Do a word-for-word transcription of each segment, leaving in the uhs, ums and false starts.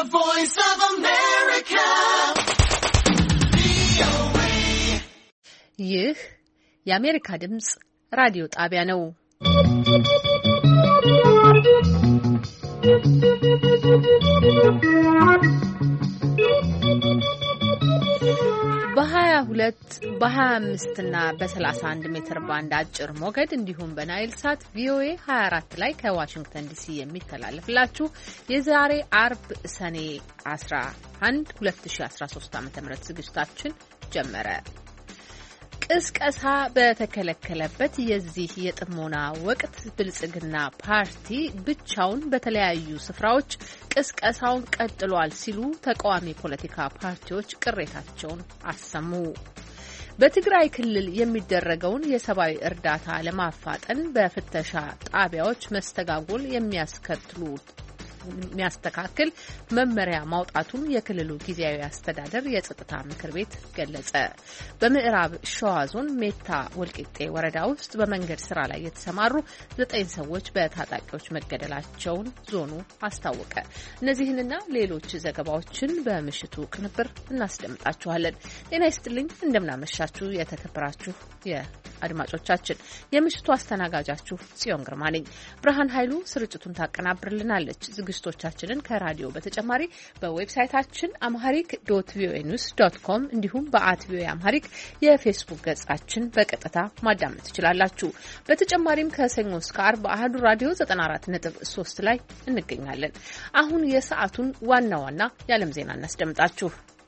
The Voice of America. ይህ የአሜሪካ ድምጽ ራዲዮ ጣቢያ ነው። በሀያ ሁለት በሀያ አምስት እና በሰላሳ አንድ ሜትር ባንድ አጭር ሞገድ እንዲሁም በናይል ሳት ቪኦኤ ሃያ አራት ላይ ከዋሽንግተን ዲሲ የሚተላለፍላችሁ የዛሬ አርብ ሰኔ አስራ አንድ ሁለት ሺህ አስራ ሶስት ዓ.ም ዝግጅታችን ጀመረ። ቅስቀሳ በተከለከለበት የዚህ የጥሞና ወቅት ብልጽግና ፓርቲ ብቻውን በተለያዩ ስፍራዎች ቅስቀሳውን ቀጥሏል ሲሉ ተቃዋሚ ፖለቲካ ፓርቲዎች ቅሬታቸውን አሰሙ። በትግራይ ክልል የሚደረገውን የሰብአዊ እርዳታ ለማፋጠን በፍተሻ ጣቢያዎች መስተጓጎል የሚያስከትሉ የሚያስተካክል መመሪያ ማውጣቱን የክልሉ ጊዜያዊ አስተዳደር የጸጥታ ምክር ቤት ገለጸ። በምዕራብ ሸዋ ዞን ሜታ ወልቂጤ ወረዳ ውስጥ በመንገድ ስራ ላይ የተሰማሩ ዘጠኝ ሰዎች በታጣቂዎች መገደላቸውን ዞኑ አስታወቀ። እነዚህንና ሌሎች ዘገባዎችን በምሽቱ ቅንብር እናስደምጣችኋለን። ጤና ይስጥልኝ፣ እንደምናመሻችሁ የተከበራችሁ የአድማጮቻችን። የምሽቱ አስተናጋጃችሁ ጽዮን ግርማ ነኝ። ብርሃን ኃይሉ ስርጭቱን ታቀናብርልናለች። ዝግጅቶቻችንን ከራዲዮ በተጨማሪ በዌብሳይታችን አምሃሪክ ዶት ቪኦኤ ኒውስ ዶት ኮም እንዲሁም በአት ቪኦኤ አምሃሪክ የፌስቡክ ገጻችን በቀጥታ ማዳመጥ ትችላላችሁ። በተጨማሪም ከሰኞ እስከ ዓርብ አሃዱ ራዲዮ ዘጠና አራት ነጥብ ሶስት ላይ እንገኛለን። አሁን የሰዓቱን ዋና ዋና የዓለም ዜና እናስደምጣችሁ።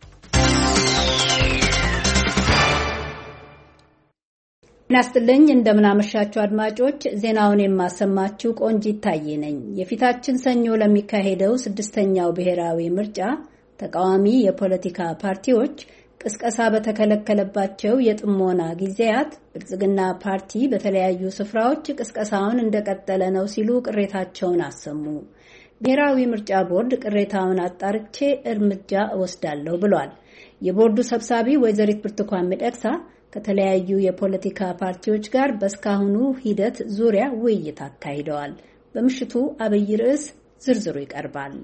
ናስትልኝ እንደምናመሻችሁ አድማጮች፣ ዜናውን የማሰማችሁ ቆንጂት ታዬ ነኝ። የፊታችን ሰኞ ለሚካሄደው ስድስተኛው ብሔራዊ ምርጫ ተቃዋሚ የፖለቲካ ፓርቲዎች ቅስቀሳ በተከለከለባቸው የጥሞና ጊዜያት ብልጽግና ፓርቲ በተለያዩ ስፍራዎች ቅስቀሳውን እንደቀጠለ ነው ሲሉ ቅሬታቸውን አሰሙ። ብሔራዊ ምርጫ ቦርድ ቅሬታውን አጣርቼ እርምጃ እወስዳለሁ ብሏል። የቦርዱ ሰብሳቢ ወይዘሪት ብርቱካን ሚደቅሳ ከተለያዩ የፖለቲካ ፓርቲዎች ጋር በስካሁኑ ሂደት ዙሪያ ውይይት አካሂደዋል። በምሽቱ አብይ ርዕስ ዝርዝሩ ይቀርባል።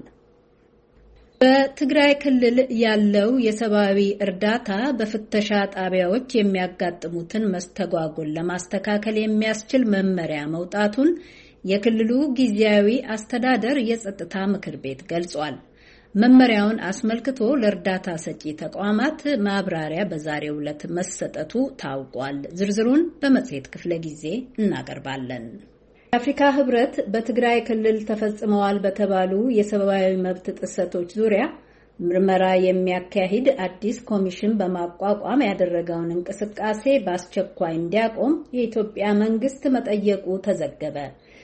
በትግራይ ክልል ያለው የሰብአዊ እርዳታ በፍተሻ ጣቢያዎች የሚያጋጥሙትን መስተጓጎል ለማስተካከል የሚያስችል መመሪያ መውጣቱን የክልሉ ጊዜያዊ አስተዳደር የጸጥታ ምክር ቤት ገልጿል። መመሪያውን አስመልክቶ ለእርዳታ ሰጪ ተቋማት ማብራሪያ በዛሬው ዕለት መሰጠቱ ታውቋል። ዝርዝሩን በመጽሔት ክፍለ ጊዜ እናቀርባለን። የአፍሪካ ሕብረት በትግራይ ክልል ተፈጽመዋል በተባሉ የሰብአዊ መብት ጥሰቶች ዙሪያ ምርመራ የሚያካሂድ አዲስ ኮሚሽን በማቋቋም ያደረገውን እንቅስቃሴ በአስቸኳይ እንዲያቆም የኢትዮጵያ መንግስት መጠየቁ ተዘገበ።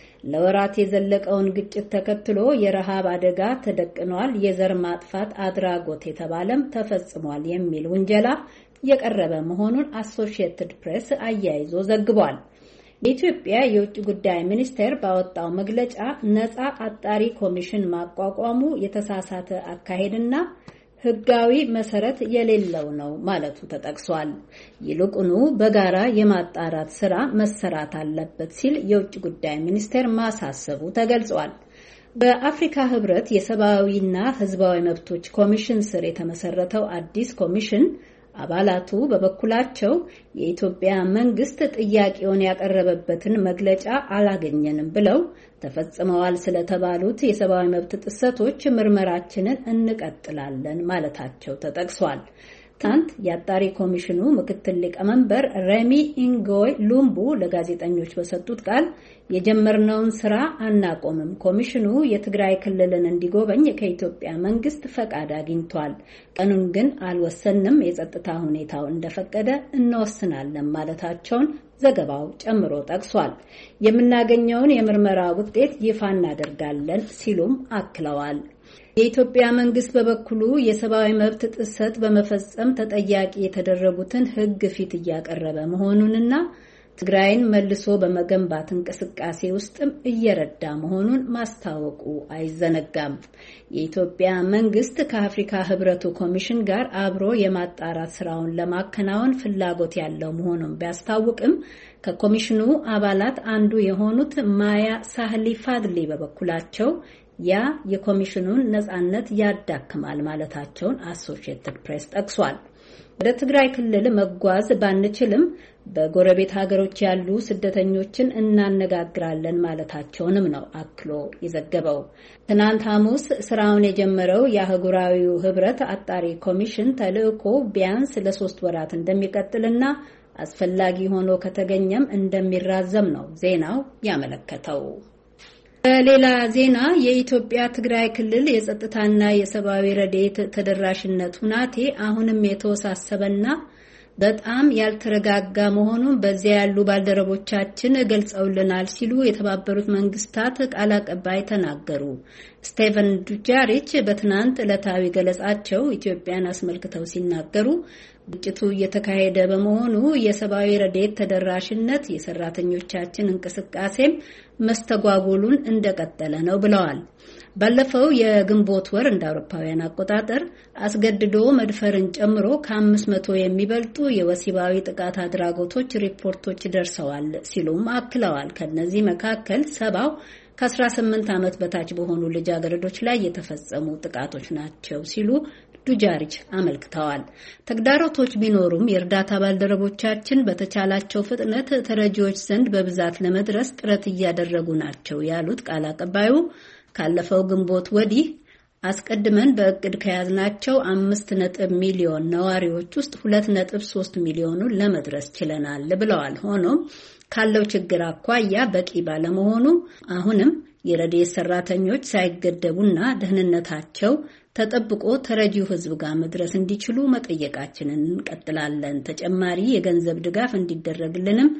ለወራት የዘለቀውን ግጭት ተከትሎ የረሃብ አደጋ ተደቅኗል፣ የዘር ማጥፋት አድራጎት የተባለም ተፈጽሟል የሚል ውንጀላ የቀረበ መሆኑን አሶሺየትድ ፕሬስ አያይዞ ዘግቧል። የኢትዮጵያ የውጭ ጉዳይ ሚኒስቴር ባወጣው መግለጫ ነፃ አጣሪ ኮሚሽን ማቋቋሙ የተሳሳተ አካሄድና ሕጋዊ መሰረት የሌለው ነው ማለቱ ተጠቅሷል። ይልቁኑ በጋራ የማጣራት ስራ መሰራት አለበት ሲል የውጭ ጉዳይ ሚኒስቴር ማሳሰቡ ተገልጿል። በአፍሪካ ሕብረት የሰብአዊና ሕዝባዊ መብቶች ኮሚሽን ስር የተመሰረተው አዲስ ኮሚሽን አባላቱ በበኩላቸው የኢትዮጵያ መንግስት ጥያቄውን ያቀረበበትን መግለጫ አላገኘንም ብለው ተፈጽመዋል ስለተባሉት የሰብአዊ መብት ጥሰቶች ምርመራችንን እንቀጥላለን ማለታቸው ተጠቅሷል። ትናንት የአጣሪ ኮሚሽኑ ምክትል ሊቀመንበር ሬሚ ኢንጎይ ሉምቡ ለጋዜጠኞች በሰጡት ቃል የጀመርነውን ስራ አናቆምም፣ ኮሚሽኑ የትግራይ ክልልን እንዲጎበኝ ከኢትዮጵያ መንግስት ፈቃድ አግኝቷል፣ ቀኑን ግን አልወሰንም፣ የጸጥታ ሁኔታው እንደፈቀደ እንወስናለን ማለታቸውን ዘገባው ጨምሮ ጠቅሷል። የምናገኘውን የምርመራ ውጤት ይፋ እናደርጋለን ሲሉም አክለዋል። የኢትዮጵያ መንግስት በበኩሉ የሰብአዊ መብት ጥሰት በመፈጸም ተጠያቂ የተደረጉትን ሕግ ፊት እያቀረበ መሆኑንና ትግራይን መልሶ በመገንባት እንቅስቃሴ ውስጥም እየረዳ መሆኑን ማስታወቁ አይዘነጋም። የኢትዮጵያ መንግስት ከአፍሪካ ሕብረቱ ኮሚሽን ጋር አብሮ የማጣራት ስራውን ለማከናወን ፍላጎት ያለው መሆኑን ቢያስታውቅም ከኮሚሽኑ አባላት አንዱ የሆኑት ማያ ሳህሊ ፋድሊ በበኩላቸው ያ የኮሚሽኑን ነጻነት ያዳክማል ማለታቸውን አሶሺየትድ ፕሬስ ጠቅሷል። ወደ ትግራይ ክልል መጓዝ ባንችልም በጎረቤት ሀገሮች ያሉ ስደተኞችን እናነጋግራለን ማለታቸውንም ነው አክሎ የዘገበው። ትናንት ሐሙስ ስራውን የጀመረው የአህጉራዊው ህብረት አጣሪ ኮሚሽን ተልእኮ ቢያንስ ለሶስት ወራት እንደሚቀጥልና አስፈላጊ ሆኖ ከተገኘም እንደሚራዘም ነው ዜናው ያመለከተው። በሌላ ዜና የኢትዮጵያ ትግራይ ክልል የጸጥታና የሰብአዊ ረድኤት ተደራሽነት ሁናቴ አሁንም የተወሳሰበና በጣም ያልተረጋጋ መሆኑን በዚያ ያሉ ባልደረቦቻችን ገልጸውልናል ሲሉ የተባበሩት መንግስታት ቃል አቀባይ ተናገሩ። ስቴቨን ዱጃሪች በትናንት ዕለታዊ ገለጻቸው ኢትዮጵያን አስመልክተው ሲናገሩ ግጭቱ እየተካሄደ በመሆኑ የሰብአዊ ረድኤት ተደራሽነት የሰራተኞቻችን እንቅስቃሴም መስተጓጎሉን እንደቀጠለ ነው ብለዋል። ባለፈው የግንቦት ወር እንደ አውሮፓውያን አቆጣጠር አስገድዶ መድፈርን ጨምሮ ከአምስት መቶ የሚበልጡ የወሲባዊ ጥቃት አድራጎቶች ሪፖርቶች ደርሰዋል ሲሉም አክለዋል። ከነዚህ መካከል ሰባው ከአስራ ስምንት ዓመት በታች በሆኑ ልጃገረዶች ላይ የተፈጸሙ ጥቃቶች ናቸው ሲሉ ዱጃሪች አመልክተዋል። ተግዳሮቶች ቢኖሩም የእርዳታ ባልደረቦቻችን በተቻላቸው ፍጥነት ተረጂዎች ዘንድ በብዛት ለመድረስ ጥረት እያደረጉ ናቸው ያሉት ቃል አቀባዩ ካለፈው ግንቦት ወዲህ አስቀድመን በእቅድ ከያዝናቸው አምስት ነጥብ ሚሊዮን ነዋሪዎች ውስጥ ሁለት ነጥብ ሶስት ሚሊዮኑን ለመድረስ ችለናል ብለዋል። ሆኖም ካለው ችግር አኳያ በቂ ባለመሆኑ አሁንም የረድኤት ሰራተኞች ሳይገደቡና ደህንነታቸው ተጠብቆ ተረጂው ሕዝብ ጋር መድረስ እንዲችሉ መጠየቃችንን እንቀጥላለን። ተጨማሪ የገንዘብ ድጋፍ እንዲደረግልንም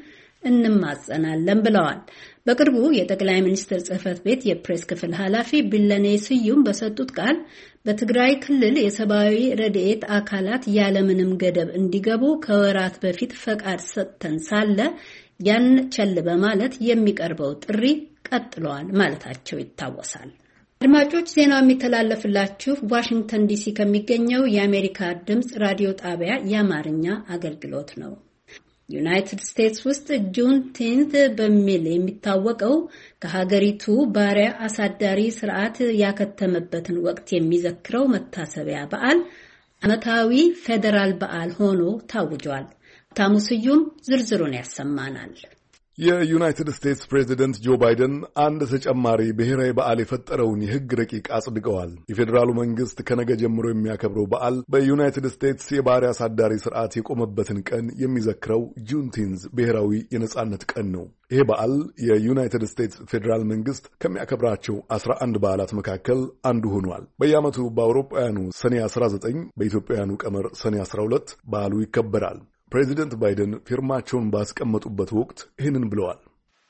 እንማጸናለን ብለዋል። በቅርቡ የጠቅላይ ሚኒስትር ጽህፈት ቤት የፕሬስ ክፍል ኃላፊ ቢለኔ ስዩም በሰጡት ቃል በትግራይ ክልል የሰብአዊ ረድኤት አካላት ያለምንም ገደብ እንዲገቡ ከወራት በፊት ፈቃድ ሰጥተን ሳለ ያን ቸል በማለት የሚቀርበው ጥሪ ቀጥሏል ማለታቸው ይታወሳል። አድማጮች ዜናው የሚተላለፍላችሁ ዋሽንግተን ዲሲ ከሚገኘው የአሜሪካ ድምጽ ራዲዮ ጣቢያ የአማርኛ አገልግሎት ነው። ዩናይትድ ስቴትስ ውስጥ ጁንቲንዝ በሚል የሚታወቀው ከሀገሪቱ ባሪያ አሳዳሪ ስርዓት ያከተመበትን ወቅት የሚዘክረው መታሰቢያ በዓል ዓመታዊ ፌዴራል በዓል ሆኖ ታውጇል። ታሙ ስዩም ዝርዝሩን ያሰማናል። የዩናይትድ ስቴትስ ፕሬዚደንት ጆ ባይደን አንድ ተጨማሪ ብሔራዊ በዓል የፈጠረውን የሕግ ረቂቅ አጽድቀዋል። የፌዴራሉ መንግስት ከነገ ጀምሮ የሚያከብረው በዓል በዩናይትድ ስቴትስ የባሪያ አሳዳሪ ስርዓት የቆመበትን ቀን የሚዘክረው ጁንቲንዝ ብሔራዊ የነጻነት ቀን ነው። ይሄ በዓል የዩናይትድ ስቴትስ ፌዴራል መንግስት ከሚያከብራቸው አስራ አንድ በዓላት መካከል አንዱ ሆኗል። በየዓመቱ በአውሮፓውያኑ ሰኔ አስራ ዘጠኝ በኢትዮጵያውያኑ ቀመር ሰኔ አስራ ሁለት በዓሉ ይከበራል። ፕሬዚደንት ባይደን ፊርማቸውን ባስቀመጡበት ወቅት ይህንን ብለዋል።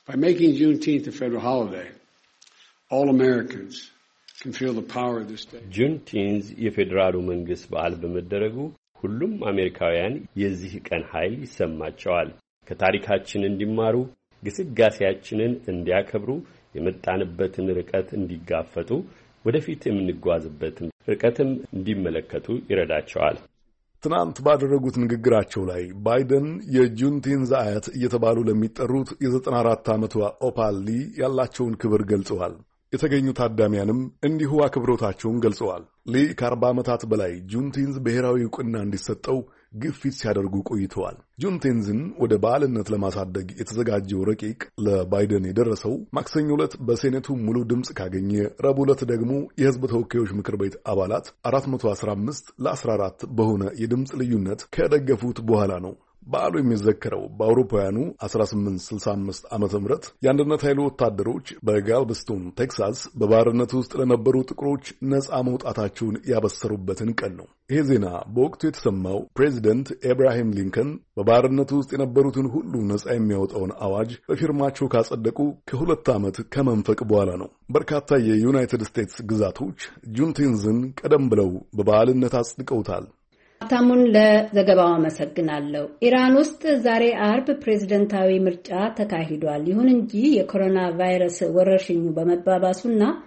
ጁንቲንዝ የፌዴራሉ መንግስት በዓል በመደረጉ ሁሉም አሜሪካውያን የዚህ ቀን ኃይል ይሰማቸዋል። ከታሪካችን እንዲማሩ፣ ግስጋሴያችንን እንዲያከብሩ፣ የመጣንበትን ርቀት እንዲጋፈጡ፣ ወደፊት የምንጓዝበትን ርቀትም እንዲመለከቱ ይረዳቸዋል። ትናንት ባደረጉት ንግግራቸው ላይ ባይደን የጁንቲንዝ አያት እየተባሉ ለሚጠሩት የዘጠና አራት ዓመቷ ኦፓል ሊ ያላቸውን ክብር ገልጸዋል። የተገኙ ታዳሚያንም እንዲሁ አክብሮታቸውን ገልጸዋል። ሊ ከአርባ ዓመታት በላይ ጁንቲንዝ ብሔራዊ ዕውቅና እንዲሰጠው ግፊት ሲያደርጉ ቆይተዋል። ጁንቲንዝን ወደ በዓልነት ለማሳደግ የተዘጋጀው ረቂቅ ለባይደን የደረሰው ማክሰኞ ዕለት በሴኔቱ ሙሉ ድምፅ ካገኘ፣ ረቡዕ ዕለት ደግሞ የሕዝብ ተወካዮች ምክር ቤት አባላት አራት መቶ አስራ አምስት ለአስራ አራት በሆነ የድምፅ ልዩነት ከደገፉት በኋላ ነው። በዓሉ የሚዘከረው በአውሮፓውያኑ አስራ ስምንት ስልሳ አምስት ዓመተ ምህረት የአንድነት ኃይሉ ወታደሮች በጋልቨስቶን ቴክሳስ በባርነት ውስጥ ለነበሩ ጥቁሮች ነፃ መውጣታቸውን ያበሰሩበትን ቀን ነው። ይሄ ዜና በወቅቱ የተሰማው ፕሬዚደንት ኤብራሂም ሊንከን በባርነት ውስጥ የነበሩትን ሁሉ ነፃ የሚያወጣውን አዋጅ በፊርማቸው ካጸደቁ ከሁለት ዓመት ከመንፈቅ በኋላ ነው። በርካታ የዩናይትድ ስቴትስ ግዛቶች ጁንቲንዝን ቀደም ብለው በበዓልነት አጽድቀውታል። ታሙን ለዘገባው አመሰግናለሁ። ኢራን ውስጥ ዛሬ አርብ ፕሬዝደንታዊ ምርጫ ተካሂዷል። ይሁን እንጂ የኮሮና ቫይረስ ወረርሽኙ በመባባሱና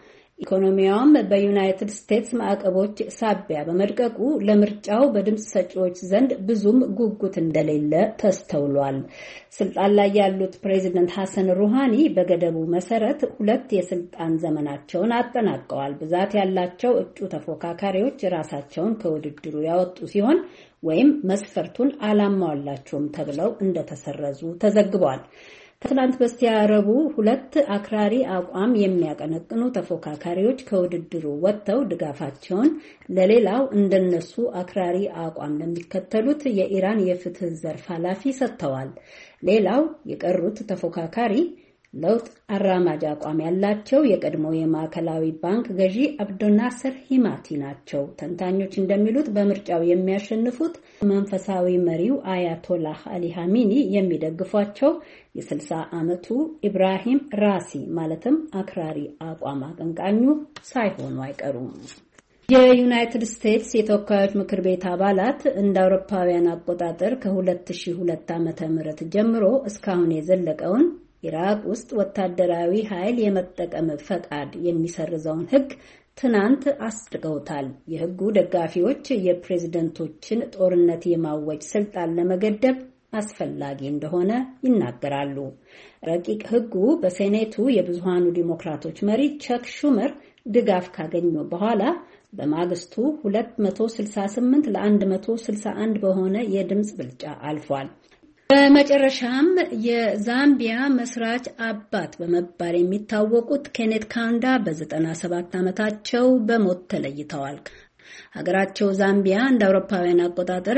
ኢኮኖሚያውም በዩናይትድ ስቴትስ ማዕቀቦች ሳቢያ በመድቀቁ ለምርጫው በድምጽ ሰጪዎች ዘንድ ብዙም ጉጉት እንደሌለ ተስተውሏል። ስልጣን ላይ ያሉት ፕሬዚደንት ሐሰን ሩሃኒ በገደቡ መሰረት ሁለት የስልጣን ዘመናቸውን አጠናቀዋል። ብዛት ያላቸው እጩ ተፎካካሪዎች ራሳቸውን ከውድድሩ ያወጡ ሲሆን ወይም መስፈርቱን አላሟላቸውም ተብለው እንደተሰረዙ ተዘግቧል። ከትናንት በስቲያ ረቡዕ ሁለት አክራሪ አቋም የሚያቀነቅኑ ተፎካካሪዎች ከውድድሩ ወጥተው ድጋፋቸውን ለሌላው እንደነሱ አክራሪ አቋም ለሚከተሉት የኢራን የፍትህ ዘርፍ ኃላፊ ሰጥተዋል። ሌላው የቀሩት ተፎካካሪ ለውጥ አራማጅ አቋም ያላቸው የቀድሞ የማዕከላዊ ባንክ ገዢ አብዱናስር ሂማቲ ናቸው። ተንታኞች እንደሚሉት በምርጫው የሚያሸንፉት መንፈሳዊ መሪው አያቶላህ አሊ ሀሚኒ የሚደግፏቸው የስልሳ ዓመቱ ኢብራሂም ራሲ ማለትም አክራሪ አቋም አቀንቃኙ ሳይሆኑ አይቀሩም። የዩናይትድ ስቴትስ የተወካዮች ምክር ቤት አባላት እንደ አውሮፓውያን አቆጣጠር ከሁለት ሺህ ሁለት ዓመተ ምህረት ጀምሮ እስካሁን የዘለቀውን ኢራቅ ውስጥ ወታደራዊ ኃይል የመጠቀም ፈቃድ የሚሰርዘውን ሕግ ትናንት አስጥገውታል። የሕጉ ደጋፊዎች የፕሬዝደንቶችን ጦርነት የማወጅ ስልጣን ለመገደብ አስፈላጊ እንደሆነ ይናገራሉ። ረቂቅ ሕጉ በሴኔቱ የብዙሃኑ ዲሞክራቶች መሪ ቸክ ሹመር ድጋፍ ካገኙ በኋላ በማግስቱ ሁለት መቶ ስልሳ ስምንት ለአንድ መቶ ስልሳ አንድ በሆነ የድምጽ ብልጫ አልፏል። በመጨረሻም የዛምቢያ መስራች አባት በመባል የሚታወቁት ኬኔት ካውንዳ በዘጠና ሰባት ዓመታቸው በሞት ተለይተዋል። ሀገራቸው ዛምቢያ እንደ አውሮፓውያን አቆጣጠር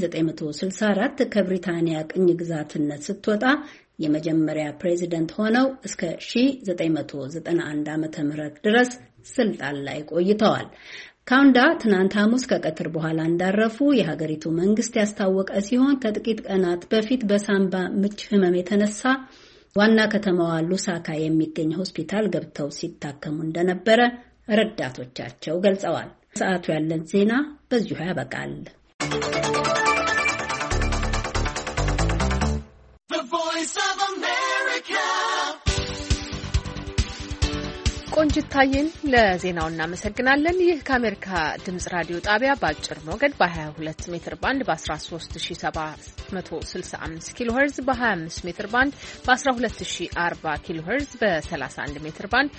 በ1964 ከብሪታንያ ቅኝ ግዛትነት ስትወጣ የመጀመሪያ ፕሬዚደንት ሆነው እስከ ሺህ ዘጠኝ መቶ ዘጠና አንድ ዓመተ ምህረት ድረስ ስልጣን ላይ ቆይተዋል። ካውንዳ ትናንት ሐሙስ ከቀትር በኋላ እንዳረፉ የሀገሪቱ መንግስት ያስታወቀ ሲሆን ከጥቂት ቀናት በፊት በሳምባ ምች ህመም የተነሳ ዋና ከተማዋ ሉሳካ የሚገኝ ሆስፒታል ገብተው ሲታከሙ እንደነበረ ረዳቶቻቸው ገልጸዋል። ሰዓቱ ያለን ዜና በዚሁ ያበቃል። ቆንጅታዬን ለዜናው እናመሰግናለን። ይህ ከአሜሪካ ድምጽ ራዲዮ ጣቢያ በአጭር ሞገድ በ22 ሜትር ባንድ በ13765 ኪሎ ሄርዝ በ25 ሜትር ባንድ በ1240 ኪሎ ሄርዝ በ31 ሜትር ባንድ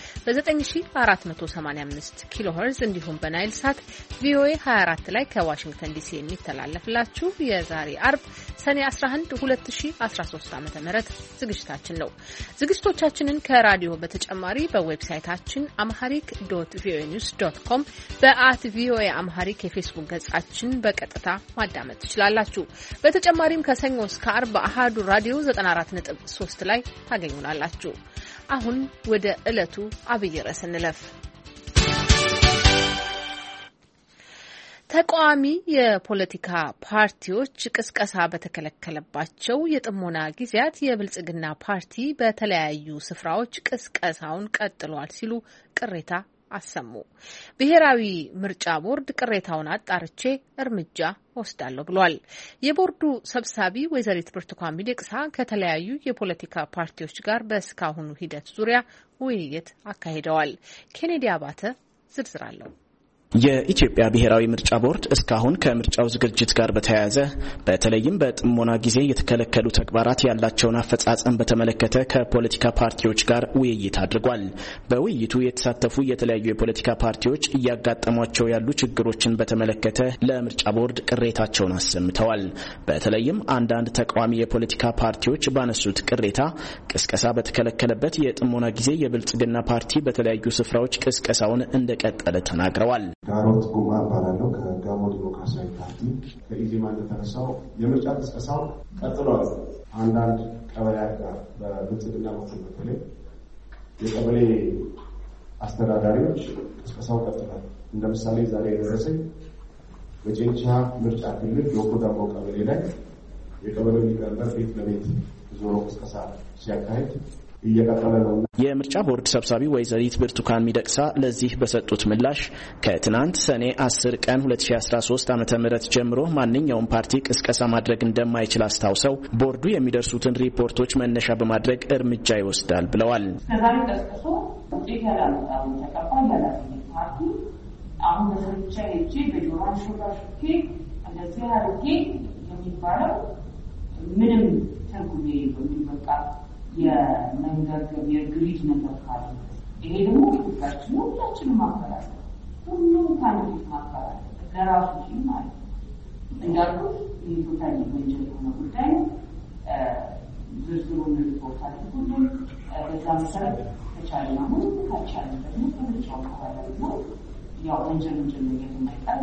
በ9485 ኪሎ ሄርዝ እንዲሁም በናይል ሳት ቪኦኤ ሃያ አራት ላይ ከዋሽንግተን ዲሲ የሚተላለፍላችሁ የዛሬ አርብ ሰኔ አስራ አንድ ሁለት ሺህ አስራ ሶስት ዓመተ ምህረት ዝግጅታችን ነው። ዝግጅቶቻችንን ከራዲዮ በተጨማሪ በዌብሳይታችን አምሃሪክ ዶት ቪኦኤ ኒውስ ዶት ኮም በአት ቪኦኤ አምሃሪክ የፌስቡክ ገጻችን በቀጥታ ማዳመጥ ትችላላችሁ። በተጨማሪም ከሰኞ እስከ አርብ አሃዱ ራዲዮ ዘጠና አራት ነጥብ ሶስት ላይ ታገኙናላችሁ። አሁን ወደ ዕለቱ አብይ ርዕስ እንለፍ። ተቃዋሚ የፖለቲካ ፓርቲዎች ቅስቀሳ በተከለከለባቸው የጥሞና ጊዜያት የብልጽግና ፓርቲ በተለያዩ ስፍራዎች ቅስቀሳውን ቀጥሏል ሲሉ ቅሬታ አሰሙ። ብሔራዊ ምርጫ ቦርድ ቅሬታውን አጣርቼ እርምጃ ወስዳለሁ ብሏል። የቦርዱ ሰብሳቢ ወይዘሪት ብርቱካን ሚደቅሳ ከተለያዩ የፖለቲካ ፓርቲዎች ጋር በእስካሁኑ ሂደት ዙሪያ ውይይት አካሂደዋል። ኬኔዲ አባተ ዝርዝር አለው። የኢትዮጵያ ብሔራዊ ምርጫ ቦርድ እስካሁን ከምርጫው ዝግጅት ጋር በተያያዘ በተለይም በጥሞና ጊዜ የተከለከሉ ተግባራት ያላቸውን አፈጻጸም በተመለከተ ከፖለቲካ ፓርቲዎች ጋር ውይይት አድርጓል። በውይይቱ የተሳተፉ የተለያዩ የፖለቲካ ፓርቲዎች እያጋጠሟቸው ያሉ ችግሮችን በተመለከተ ለምርጫ ቦርድ ቅሬታቸውን አሰምተዋል። በተለይም አንዳንድ ተቃዋሚ የፖለቲካ ፓርቲዎች ባነሱት ቅሬታ ቅስቀሳ በተከለከለበት የጥሞና ጊዜ የብልጽግና ፓርቲ በተለያዩ ስፍራዎች ቅስቀሳውን እንደቀጠለ ተናግረዋል። ዳሮት ጉማ ባላለው ከጋሞ ዲሞክራሲያዊ ፓርቲ ከኢዜማ እንደተነሳው የምርጫ ቅስቀሳው ቀጥሏል። አንዳንድ ቀበሌያት ጋር በብልጽግና በኩል በተለይ የቀበሌ አስተዳዳሪዎች ቅስቀሳው ቀጥሏል። እንደ ምሳሌ ዛሬ የደረሰኝ በጨንቻ ምርጫ ክልል ዶኮ ዳሞ ቀበሌ ላይ የቀበሌው ሊቀመንበር ቤት ለቤት ዞሮ ቅስቀሳ ሲያካሂድ እየቀጠለ ነው። የምርጫ ቦርድ ሰብሳቢ ወይዘሪት ብርቱካን ሚደቅሳ ለዚህ በሰጡት ምላሽ ከትናንት ሰኔ አስር ቀን ሁለት ሺህ አስራ ሶስት ዓመተ ምህረት ጀምሮ ማንኛውም ፓርቲ ቅስቀሳ ማድረግ እንደማይችል አስታውሰው ቦርዱ የሚደርሱትን ሪፖርቶች መነሻ በማድረግ እርምጃ ይወስዳል ብለዋል። ከዛሬ ቀስቅሶ ውጤት ያላመጣው ተቀባይ ያላገኘ ፓርቲ አሁን በስርቻ እጂ በጆሮን ሹራሹኬ እንደዚህ አርጌ የሚባለው ምንም ትርጉም የለውም። በቃ የመንገድ የግሪድ ነገር ካለ ይሄ ደግሞ ሁላችን ሁላችንም ማፈራል ሁሉም ካንዲዴት ማፈራል ለራሱ ሲል ማለት እንዳልኩት ይህ ቶታሊ ወንጀል የሆነ ጉዳይ ዝርዝሩን ሪፖርት አድርጉልን። በዛ መሰረት ተቻለ ነው ካቻለ ደግሞ ከምርጫው በኋላ ነው ያው ወንጀል ወንጀል የማይቀር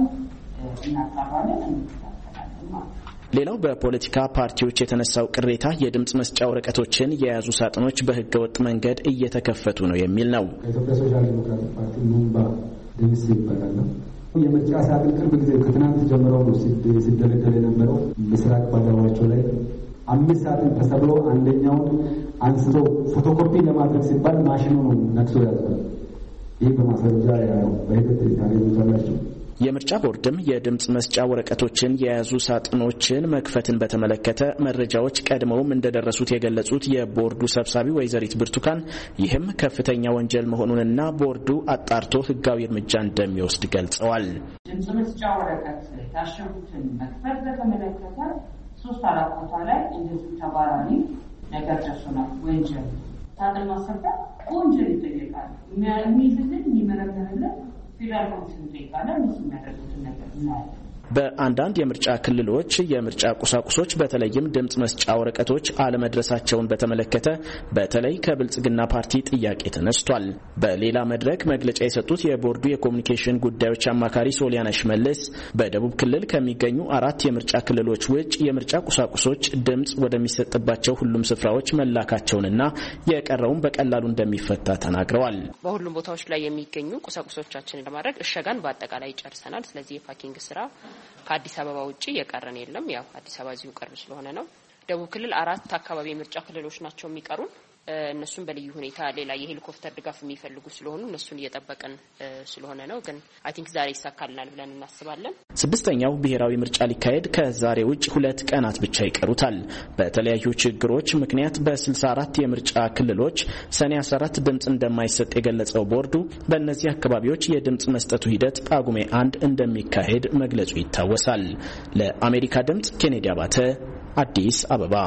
እናጣራለን እንከታተላለን ማለት ነው። ሌላው በፖለቲካ ፓርቲዎች የተነሳው ቅሬታ የድምጽ መስጫ ወረቀቶችን የያዙ ሳጥኖች በህገወጥ መንገድ እየተከፈቱ ነው የሚል ነው። የኢትዮጵያ ሶሻል ዲሞክራቲክ ፓርቲ ሙምባ ድምጽ ይባላል። የምርጫ ሳጥን ቅርብ ጊዜ ከትናንት ጀምሮ ነው ሲደለደል የነበረው። ምስራቅ ባዳዋቸው ላይ አምስት ሳጥን ተሰብሮ አንደኛውን አንስቶ ፎቶኮፒ ለማድረግ ሲባል ማሽኑ ነው ነክሶ ያዘው። ይህ በማስረጃ ያው በሂደት ታገኙታላችሁ። የምርጫ ቦርድም የድምጽ መስጫ ወረቀቶችን የያዙ ሳጥኖችን መክፈትን በተመለከተ መረጃዎች ቀድመውም እንደደረሱት የገለጹት የቦርዱ ሰብሳቢ ወይዘሪት ብርቱካን ይህም ከፍተኛ ወንጀል መሆኑንና ቦርዱ አጣርቶ ህጋዊ እርምጃ እንደሚወስድ ገልጸዋል። ድምጽ መስጫ ወረቀት የታሸጉትን መክፈት በተመለከተ ሶስት አራት ቦታ ላይ እንደዚህ ተባራሪ ነገር ደርሶናል። ወንጀል ሳጥን ማሰራት ወንጀል ይጠየቃል። የሚይዝልን የሚመረመርልን ፌደራል ኮሚሽን ጠይቃለ እሱ የሚያደርጉትን ነገር እናያለን። በአንዳንድ የምርጫ ክልሎች የምርጫ ቁሳቁሶች በተለይም ድምጽ መስጫ ወረቀቶች አለመድረሳቸውን በተመለከተ በተለይ ከብልጽግና ፓርቲ ጥያቄ ተነስቷል። በሌላ መድረክ መግለጫ የሰጡት የቦርዱ የኮሙኒኬሽን ጉዳዮች አማካሪ ሶሊያና ሽመልስ በደቡብ ክልል ከሚገኙ አራት የምርጫ ክልሎች ውጭ የምርጫ ቁሳቁሶች ድምጽ ወደሚሰጥባቸው ሁሉም ስፍራዎች መላካቸውንና የቀረውን በቀላሉ እንደሚፈታ ተናግረዋል። በሁሉም ቦታዎች ላይ የሚገኙ ቁሳቁሶቻችንን ለማድረግ እሸጋን በአጠቃላይ ጨርሰናል። ስለዚህ የፓኪንግ ስራ ከአዲስ አበባ ውጪ የቀረን የለም። ያው አዲስ አበባ እዚሁ ቅርብ ስለሆነ ነው። ደቡብ ክልል አራት አካባቢ የምርጫ ክልሎች ናቸው የሚቀሩን። እነሱም በልዩ ሁኔታ ሌላ የሄሊኮፕተር ድጋፍ የሚፈልጉ ስለሆኑ እነሱን እየጠበቀን ስለሆነ ነው። ግን አይ ቲንክ ዛሬ ይሳካልናል ብለን እናስባለን። ስድስተኛው ብሔራዊ ምርጫ ሊካሄድ ከዛሬ ውጭ ሁለት ቀናት ብቻ ይቀሩታል። በተለያዩ ችግሮች ምክንያት በስልሳ አራት የምርጫ ክልሎች ሰኔ አስራ አራት ድምጽ እንደማይሰጥ የገለጸው ቦርዱ በእነዚህ አካባቢዎች የድምጽ መስጠቱ ሂደት ጳጉሜ አንድ እንደሚካሄድ መግለጹ ይታወሳል። ለአሜሪካ ድምጽ ኬኔዲ አባተ አዲስ አበባ።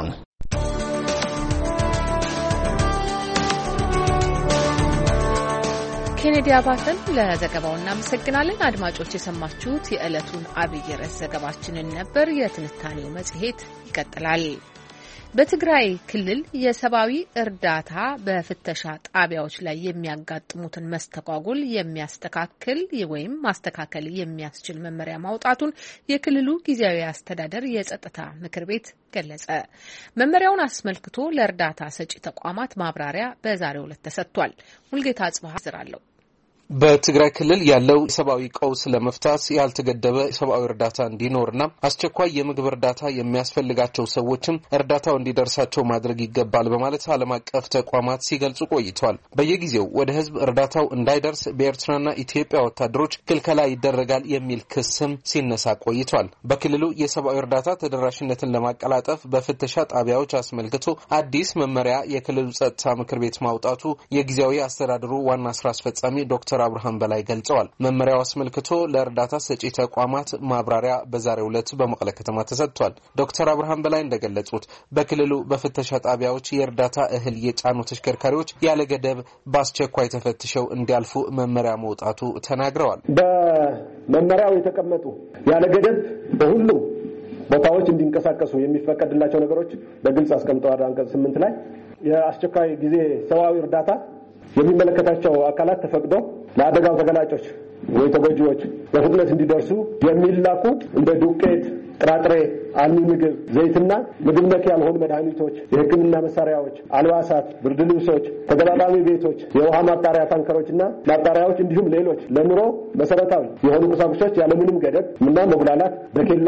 ኬኔዲ አባተን ለዘገባው እናመሰግናለን። አድማጮች የሰማችሁት የዕለቱን አብይ ርዕስ ዘገባችንን ነበር። የትንታኔው መጽሔት ይቀጥላል። በትግራይ ክልል የሰብአዊ እርዳታ በፍተሻ ጣቢያዎች ላይ የሚያጋጥሙትን መስተጓጎል የሚያስተካክል ወይም ማስተካከል የሚያስችል መመሪያ ማውጣቱን የክልሉ ጊዜያዊ አስተዳደር የጸጥታ ምክር ቤት ገለጸ። መመሪያውን አስመልክቶ ለእርዳታ ሰጪ ተቋማት ማብራሪያ በዛሬው ዕለት ተሰጥቷል። ሙልጌታ አጽባህ ዝራለው። በትግራይ ክልል ያለው ሰብአዊ ቀውስ ለመፍታት ያልተገደበ ሰብአዊ እርዳታ እንዲኖርና አስቸኳይ የምግብ እርዳታ የሚያስፈልጋቸው ሰዎችም እርዳታው እንዲደርሳቸው ማድረግ ይገባል በማለት ዓለም አቀፍ ተቋማት ሲገልጹ ቆይተዋል። በየጊዜው ወደ ህዝብ እርዳታው እንዳይደርስ በኤርትራና ኢትዮጵያ ወታደሮች ክልከላ ይደረጋል የሚል ክስም ሲነሳ ቆይቷል። በክልሉ የሰብአዊ እርዳታ ተደራሽነትን ለማቀላጠፍ በፍተሻ ጣቢያዎች አስመልክቶ አዲስ መመሪያ የክልሉ ጸጥታ ምክር ቤት ማውጣቱ የጊዜያዊ አስተዳደሩ ዋና ስራ አስፈጻሚ ዶክተር አብርሃም በላይ ገልጸዋል። መመሪያው አስመልክቶ ለእርዳታ ሰጪ ተቋማት ማብራሪያ በዛሬው ዕለት በመቀለ ከተማ ተሰጥቷል። ዶክተር አብርሃም በላይ እንደገለጹት በክልሉ በፍተሻ ጣቢያዎች የእርዳታ እህል የጫኑ ተሽከርካሪዎች ያለ ገደብ በአስቸኳይ ተፈትሸው እንዲያልፉ መመሪያ መውጣቱ ተናግረዋል። በመመሪያው የተቀመጡ ያለ ገደብ በሁሉም ቦታዎች እንዲንቀሳቀሱ የሚፈቀድላቸው ነገሮች በግልጽ አስቀምጠዋል። አንቀጽ ስምንት ላይ የአስቸኳይ ጊዜ ሰብአዊ እርዳታ የሚመለከታቸው አካላት ተፈቅዶ ለአደጋው ተገላጮች ወይ ተጎጂዎች በፍጥነት እንዲደርሱ የሚላኩ እንደ ዱቄት፣ ጥራጥሬ፣ አልሚ ምግብ፣ ዘይትና ምግብ ነክ ያልሆኑ መድኃኒቶች፣ የሕክምና መሳሪያዎች፣ አልባሳት፣ ብርድ ልብሶች፣ ተገጣጣሚ ቤቶች፣ የውሃ ማጣሪያ ታንከሮችና ማጣሪያዎች እንዲሁም ሌሎች ለኑሮ መሰረታዊ የሆኑ ቁሳቁሶች ያለምንም ገደብ እና መጉላላት በኬላዎች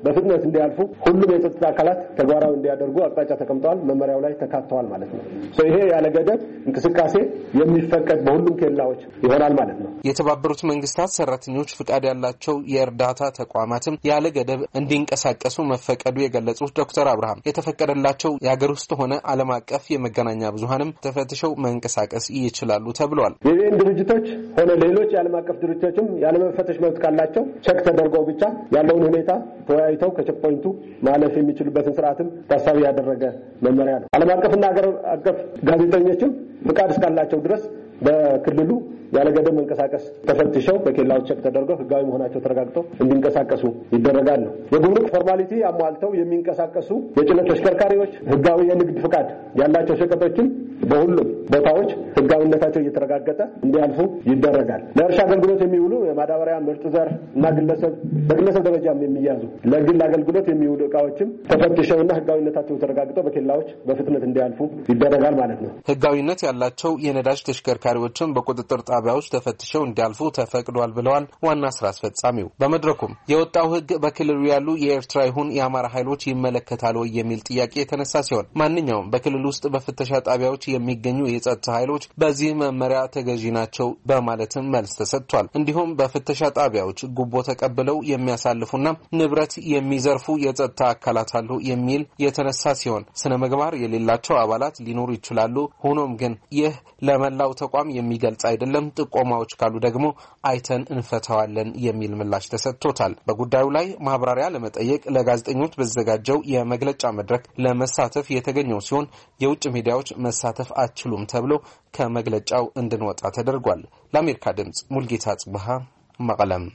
በፍጥነት እንዲያልፉ ሁሉም የጸጥታ አካላት ተግባራዊ እንዲያደርጉ አቅጣጫ ተቀምጠዋል፣ መመሪያው ላይ ተካተዋል ማለት ነው። ይሄ ያለ ገደብ እንቅስቃሴ የሚፈቀድ በሁሉም ኬላዎች ይሆናል ማለት ነው። የተባበሩት መንግስታት ሰራተኞች ፍቃድ ያላቸው የእርዳታ ተቋማትም ያለ ገደብ እንዲንቀሳቀሱ መፈቀዱ የገለጹት ዶክተር አብርሃም የተፈቀደላቸው የሀገር ውስጥ ሆነ ዓለም አቀፍ የመገናኛ ብዙሃንም ተፈትሸው መንቀሳቀስ ይችላሉ ተብሏል። የዩኤን ድርጅቶች ሆነ ሌሎች የዓለም አቀፍ ድርጅቶችም ያለ መፈተሽ መብት ካላቸው ቸክ ተደርገው ብቻ ያለውን ሁኔታ ተወያይተው ከቸክ ፖይንቱ ማለፍ የሚችሉበትን ስርዓትም ታሳቢ ያደረገ መመሪያ ነው። ዓለም አቀፍና ሀገር አቀፍ ጋዜጠኞችም ፍቃድ እስካላቸው ድረስ በክልሉ ያለ ገደብ መንቀሳቀስ ተፈትሸው በኬላዎች ቸክ ተደርገው ህጋዊ መሆናቸው ተረጋግጦ እንዲንቀሳቀሱ ይደረጋል ነው። የጉምሩክ ፎርማሊቲ አሟልተው የሚንቀሳቀሱ የጭነት ተሽከርካሪዎች ህጋዊ የንግድ ፍቃድ ያላቸው ሸቀጦችን በሁሉም ቦታዎች ህጋዊነታቸው እየተረጋገጠ እንዲያልፉ ይደረጋል። ለእርሻ አገልግሎት የሚውሉ የማዳበሪያ ምርጥ ዘር እና ግለሰብ በግለሰብ ደረጃም የሚያዙ ለግል አገልግሎት የሚውሉ እቃዎችም ተፈትሸውና ህጋዊነታቸው ተረጋግጠው በኬላዎች በፍጥነት እንዲያልፉ ይደረጋል ማለት ነው። ህጋዊነት ያላቸው የነዳጅ ተሽከርካሪዎችን በቁጥጥር ጣቢያዎች ተፈትሸው እንዲያልፉ ተፈቅዷል ብለዋል ዋና ስራ አስፈጻሚው። በመድረኩም የወጣው ህግ በክልሉ ያሉ የኤርትራ ይሁን የአማራ ኃይሎች ይመለከታል ወይ የሚል ጥያቄ የተነሳ ሲሆን ማንኛውም በክልሉ ውስጥ በፍተሻ ጣቢያዎች የሚገኙ የጸጥታ ኃይሎች በዚህ መመሪያ ተገዢ ናቸው በማለትም መልስ ተሰጥቷል። እንዲሁም በፍተሻ ጣቢያዎች ጉቦ ተቀብለው የሚያሳልፉና ንብረት የሚዘርፉ የጸጥታ አካላት አሉ የሚል የተነሳ ሲሆን ስነ ምግባር የሌላቸው አባላት ሊኖሩ ይችላሉ። ሆኖም ግን ይህ ለመላው ተቋም የሚገልጽ አይደለም፣ ጥቆማዎች ካሉ ደግሞ አይተን እንፈታዋለን የሚል ምላሽ ተሰጥቶታል። በጉዳዩ ላይ ማብራሪያ ለመጠየቅ ለጋዜጠኞች በተዘጋጀው የመግለጫ መድረክ ለመሳተፍ የተገኘው ሲሆን የውጭ ሚዲያዎች መሳተፍ አችሉም ተብሎ ከመግለጫው እንድንወጣ ተደርጓል። ለአሜሪካ ድምጽ ሙልጌታ ጽብሃ መቀለም።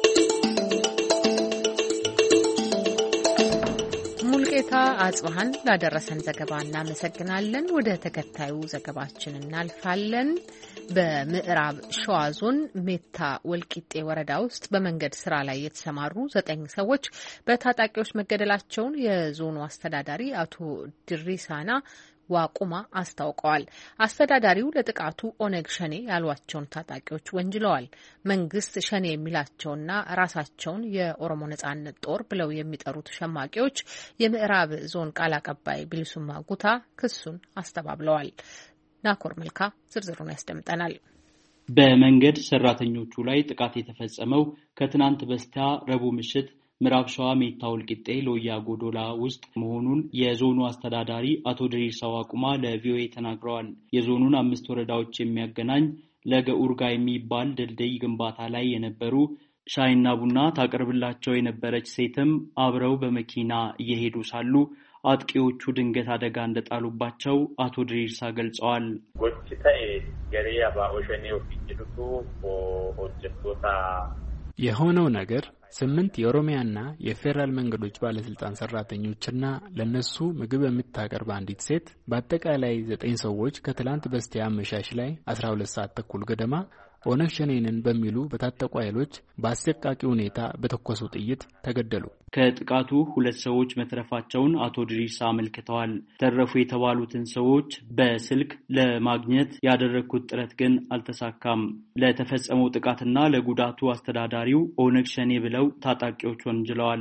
ሙልጌታ አጽብሃን ላደረሰን ዘገባ እናመሰግናለን። ወደ ተከታዩ ዘገባችን እናልፋለን። በምዕራብ ሸዋ ዞን ሜታ ወልቂጤ ወረዳ ውስጥ በመንገድ ስራ ላይ የተሰማሩ ዘጠኝ ሰዎች በታጣቂዎች መገደላቸውን የዞኑ አስተዳዳሪ አቶ ድሪሳና ዋቁማ አስታውቀዋል። አስተዳዳሪው ለጥቃቱ ኦነግ ሸኔ ያሏቸውን ታጣቂዎች ወንጅለዋል። መንግስት ሸኔ የሚላቸውና ራሳቸውን የኦሮሞ ነጻነት ጦር ብለው የሚጠሩት ሸማቂዎች የምዕራብ ዞን ቃል አቀባይ ቢልሱማ ጉታ ክሱን አስተባብለዋል። ናኮር መልካ ዝርዝሩን ያስደምጠናል። በመንገድ ሰራተኞቹ ላይ ጥቃት የተፈጸመው ከትናንት በስቲያ ረቡዕ ምሽት ምዕራብ ሸዋ ሜታ ወልቂጤ ሎያ ጎዶላ ውስጥ መሆኑን የዞኑ አስተዳዳሪ አቶ ድሪሳ ዋቁማ ለቪኦኤ ተናግረዋል። የዞኑን አምስት ወረዳዎች የሚያገናኝ ለገኡርጋ የሚባል ድልድይ ግንባታ ላይ የነበሩ ሻይና ቡና ታቀርብላቸው የነበረች ሴትም አብረው በመኪና እየሄዱ ሳሉ አጥቂዎቹ ድንገት አደጋ እንደጣሉባቸው አቶ ድሪሳ ገልጸዋል። ጎችታዬ ገሪያ ባኦሸኔ ኦፊጅሉቱ ኦጀቶታ የሆነው ነገር ስምንት የኦሮሚያና የፌደራል መንገዶች ባለስልጣን ሰራተኞችና ለነሱ ምግብ የምታቀርብ አንዲት ሴት በአጠቃላይ ዘጠኝ ሰዎች ከትላንት በስቲያ አመሻሽ ላይ አስራ ሁለት ሰዓት ተኩል ገደማ ኦነግ ሸኔንን በሚሉ በታጠቁ ኃይሎች በአሰቃቂ ሁኔታ በተኮሱ ጥይት ተገደሉ። ከጥቃቱ ሁለት ሰዎች መትረፋቸውን አቶ ድሪሳ አመልክተዋል። ተረፉ የተባሉትን ሰዎች በስልክ ለማግኘት ያደረኩት ጥረት ግን አልተሳካም። ለተፈጸመው ጥቃትና ለጉዳቱ አስተዳዳሪው ኦነግ ሸኔ ብለው ታጣቂዎች ወንጅለዋል።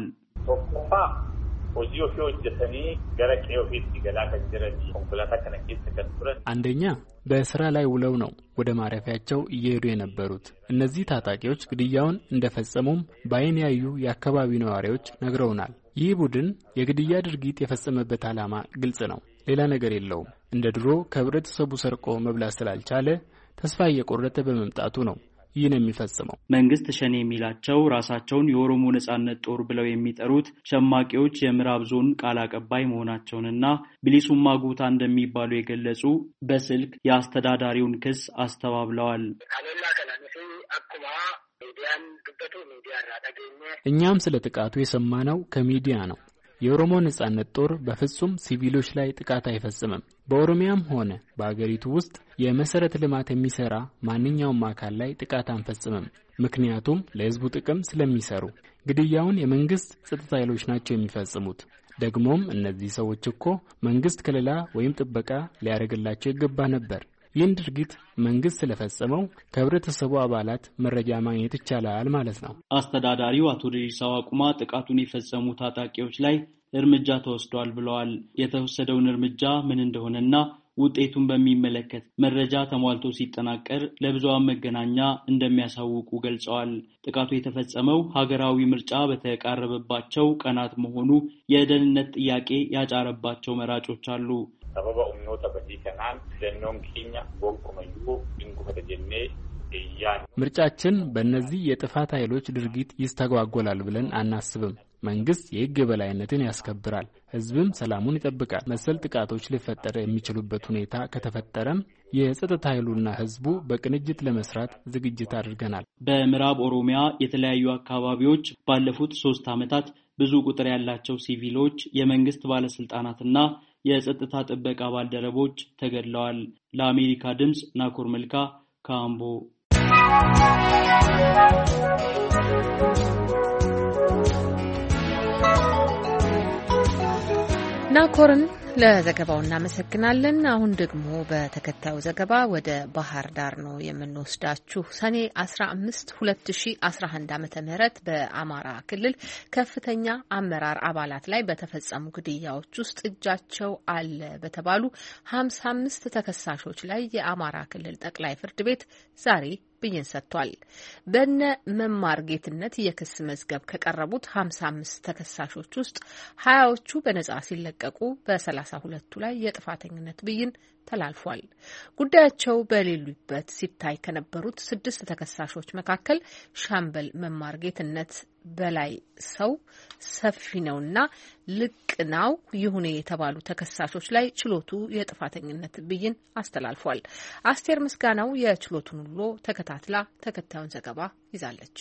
አንደኛ በስራ ላይ ውለው ነው ወደ ማረፊያቸው እየሄዱ የነበሩት። እነዚህ ታጣቂዎች ግድያውን እንደፈጸሙም በአይን ያዩ የአካባቢው ነዋሪዎች ነግረውናል። ይህ ቡድን የግድያ ድርጊት የፈጸመበት ዓላማ ግልጽ ነው። ሌላ ነገር የለውም። እንደ ድሮ ከህብረተሰቡ ሰርቆ መብላት ስላልቻለ ተስፋ እየቆረጠ በመምጣቱ ነው ይህን የሚፈጽመው። መንግስት ሸኔ የሚላቸው ራሳቸውን የኦሮሞ ነጻነት ጦር ብለው የሚጠሩት ሸማቂዎች የምዕራብ ዞን ቃል አቀባይ መሆናቸውንና ቢሊሱማ ጉታ እንደሚባሉ የገለጹ በስልክ የአስተዳዳሪውን ክስ አስተባብለዋል። እኛም ስለ ጥቃቱ የሰማነው ከሚዲያ ነው። የኦሮሞ ነጻነት ጦር በፍጹም ሲቪሎች ላይ ጥቃት አይፈጽምም። በኦሮሚያም ሆነ በአገሪቱ ውስጥ የመሰረተ ልማት የሚሰራ ማንኛውም አካል ላይ ጥቃት አንፈጽምም። ምክንያቱም ለህዝቡ ጥቅም ስለሚሰሩ። ግድያውን የመንግስት ጸጥታ ኃይሎች ናቸው የሚፈጽሙት። ደግሞም እነዚህ ሰዎች እኮ መንግስት ከለላ ወይም ጥበቃ ሊያደርግላቸው ይገባ ነበር። ይህን ድርጊት መንግስት ስለፈጸመው ከህብረተሰቡ አባላት መረጃ ማግኘት ይቻላል ማለት ነው። አስተዳዳሪው አቶ ድሪርሳ ዋቁማ ጥቃቱን የፈጸሙ ታጣቂዎች ላይ እርምጃ ተወስዷል ብለዋል። የተወሰደውን እርምጃ ምን እንደሆነና ውጤቱን በሚመለከት መረጃ ተሟልቶ ሲጠናቀር ለብዙሃን መገናኛ እንደሚያሳውቁ ገልጸዋል። ጥቃቱ የተፈጸመው ሀገራዊ ምርጫ በተቃረበባቸው ቀናት መሆኑ የደህንነት ጥያቄ ያጫረባቸው መራጮች አሉ። ሰበባ ኡምኖታ በዲከናን ደኖን ኪኛ ቦንኩመዩ ድንጉፈተ ጀኔ ምርጫችን በእነዚህ የጥፋት ኃይሎች ድርጊት ይስተጓጎላል ብለን አናስብም። መንግስት የህግ የበላይነትን ያስከብራል፣ ህዝብም ሰላሙን ይጠብቃል። መሰል ጥቃቶች ሊፈጠር የሚችሉበት ሁኔታ ከተፈጠረም የጸጥታ ኃይሉና ህዝቡ በቅንጅት ለመስራት ዝግጅት አድርገናል። በምዕራብ ኦሮሚያ የተለያዩ አካባቢዎች ባለፉት ሶስት ዓመታት ብዙ ቁጥር ያላቸው ሲቪሎች፣ የመንግስት ባለስልጣናትና የጸጥታ ጥበቃ ባልደረቦች ተገድለዋል። ለአሜሪካ ድምጽ ናኮር መልካ ካምቦ። ናኮርን ለዘገባው እናመሰግናለን። አሁን ደግሞ በተከታዩ ዘገባ ወደ ባህር ዳር ነው የምንወስዳችሁ። ሰኔ አስራ አምስት ሁለት ሺህ አስራ አንድ ዓመተ ምህረት በአማራ ክልል ከፍተኛ አመራር አባላት ላይ በተፈጸሙ ግድያዎች ውስጥ እጃቸው አለ በተባሉ ሀምሳ አምስት ተከሳሾች ላይ የአማራ ክልል ጠቅላይ ፍርድ ቤት ዛሬ ብይን ሰጥቷል። በነ መማር ጌትነት የክስ መዝገብ ከቀረቡት ሀምሳ አምስት ተከሳሾች ውስጥ ሀያዎቹ በነጻ ሲለቀቁ በሰላሳ ሁለቱ ላይ የጥፋተኝነት ብይን ተላልፏል። ጉዳያቸው በሌሉበት ሲታይ ከነበሩት ስድስት ተከሳሾች መካከል ሻምበል መማር ጌትነት በላይ ሰው ሰፊ ነውና ልቅናው ይሁኔ የተባሉ ተከሳሾች ላይ ችሎቱ የጥፋተኝነት ብይን አስተላልፏል። አስቴር ምስጋናው የችሎቱን ውሎ ተከታትላ ተከታዩን ዘገባ ይዛለች።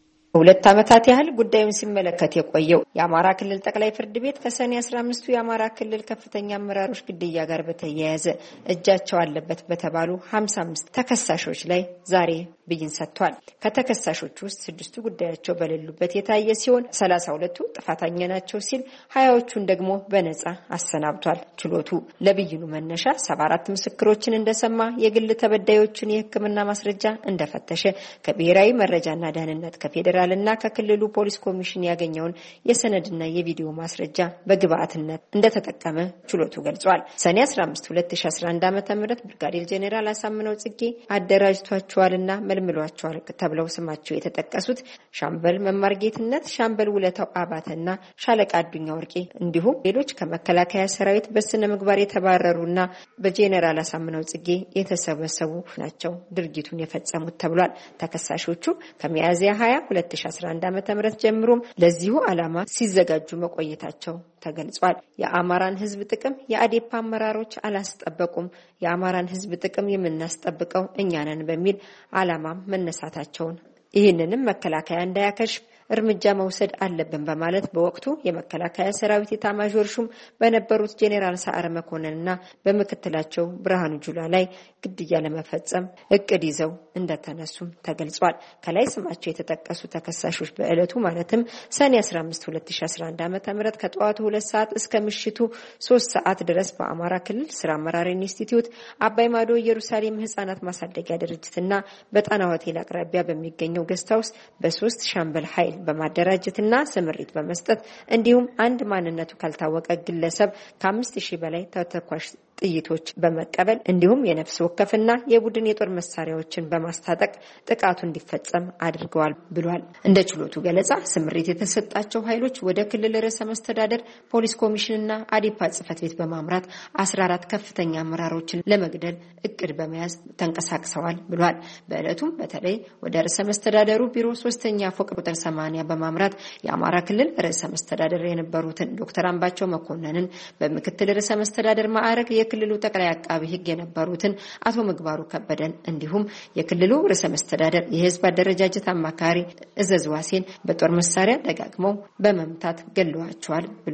ሁለት ዓመታት ያህል ጉዳዩን ሲመለከት የቆየው የአማራ ክልል ጠቅላይ ፍርድ ቤት ከሰኔ አስራ አምስቱ የአማራ ክልል ከፍተኛ አመራሮች ግድያ ጋር በተያያዘ እጃቸው አለበት በተባሉ ሀምሳ አምስት ተከሳሾች ላይ ዛሬ ብይን ሰጥቷል። ከተከሳሾቹ ውስጥ ስድስቱ ጉዳያቸው በሌሉበት የታየ ሲሆን ሰላሳ ሁለቱ ጥፋተኛ ናቸው ሲል ሀያዎቹን ደግሞ በነጻ አሰናብቷል። ችሎቱ ለብይኑ መነሻ ሰባ አራት ምስክሮችን እንደሰማ፣ የግል ተበዳዮችን የሕክምና ማስረጃ እንደፈተሸ፣ ከብሔራዊ መረጃና ደህንነት ከፌዴራል እና ከክልሉ ፖሊስ ኮሚሽን ያገኘውን የሰነድና የቪዲዮ ማስረጃ በግብአትነት እንደተጠቀመ ችሎቱ ገልጿል። ሰኔ አስራ አምስት ሁለት ሺህ አስራ አንድ ዓመተ ምህረት ብርጋዴር ጄኔራል አሳምነው ጽጌ አደራጅቷቸዋልና መልምሏቸዋል ተብለው ስማቸው የተጠቀሱት ሻምበል መማር ጌትነት፣ ሻምበል ውለታው አባተና ሻለቃ አዱኛ ወርቄ እንዲሁም ሌሎች ከመከላከያ ሰራዊት በስነ ምግባር የተባረሩና በጄኔራል አሳምነው ጽጌ የተሰበሰቡ ናቸው ድርጊቱን የፈጸሙት ተብሏል። ተከሳሾቹ ከሚያዝያ ሀያ ሁለት ሺህ አስራ አንድ ዓመተ ምህረት ጀምሮም ለዚሁ ዓላማ ሲዘጋጁ መቆየታቸው ተገልጿል። የአማራን ህዝብ ጥቅም የአዴፓ አመራሮች አላስጠበቁም፣ የአማራን ህዝብ ጥቅም የምናስጠብቀው እኛ ነን በሚል ዓላማ መነሳታቸውን ይህንንም መከላከያ እንዳያከሽፍ እርምጃ መውሰድ አለብን በማለት በወቅቱ የመከላከያ ሰራዊት ኤታማዦር ሹም በነበሩት ጄኔራል ሰዓረ መኮንንና በምክትላቸው ብርሃኑ ጁላ ላይ ግድያ ለመፈጸም እቅድ ይዘው እንደተነሱም ተገልጿል። ከላይ ስማቸው የተጠቀሱ ተከሳሾች በእለቱ ማለትም ሰኔ አስራ አምስት ሁለት ሺህ አስራ አንድ ዓመተ ምህረት ከጠዋቱ ሁለት ሰዓት እስከ ምሽቱ ሶስት ሰዓት ድረስ በአማራ ክልል ስራ አመራር ኢንስቲትዩት አባይ ማዶ ኢየሩሳሌም ህፃናት ማሳደጊያ ድርጅትና በጣና ሆቴል አቅራቢያ በሚገኘው ገስታውስ በሶስት ሻምበል ኃይል በማደራጀትና ስምሪት በመስጠት እንዲሁም አንድ ማንነቱ ካልታወቀ ግለሰብ ከአምስት ሺህ በላይ ተተኳሽ ጥይቶች በመቀበል እንዲሁም የነፍስ ወከፍና የቡድን የጦር መሳሪያዎችን በማስታጠቅ ጥቃቱ እንዲፈጸም አድርገዋል ብሏል። እንደ ችሎቱ ገለጻ ስምሪት የተሰጣቸው ኃይሎች ወደ ክልል ርዕሰ መስተዳደር ፖሊስ ኮሚሽንና አዲፓ ጽሕፈት ቤት በማምራት አስራ አራት ከፍተኛ አመራሮችን ለመግደል እቅድ በመያዝ ተንቀሳቅሰዋል ብሏል። በእለቱም በተለይ ወደ ርዕሰ መስተዳደሩ ቢሮ ሶስተኛ ፎቅ ቁጥር ሰማንያ በማምራት የአማራ ክልል ርዕሰ መስተዳደር የነበሩትን ዶክተር አምባቸው መኮንንን በምክትል ርዕሰ መስተዳደር ማዕረግ የክልሉ ጠቅላይ አቃቢ ሕግ የነበሩትን አቶ ምግባሩ ከበደን እንዲሁም የክልሉ ርዕሰ መስተዳደር የህዝብ አደረጃጀት አማካሪ እዘዝ ዋሴን በጦር መሳሪያ ደጋግመው በመምታት ገለዋቸዋል ብሏል።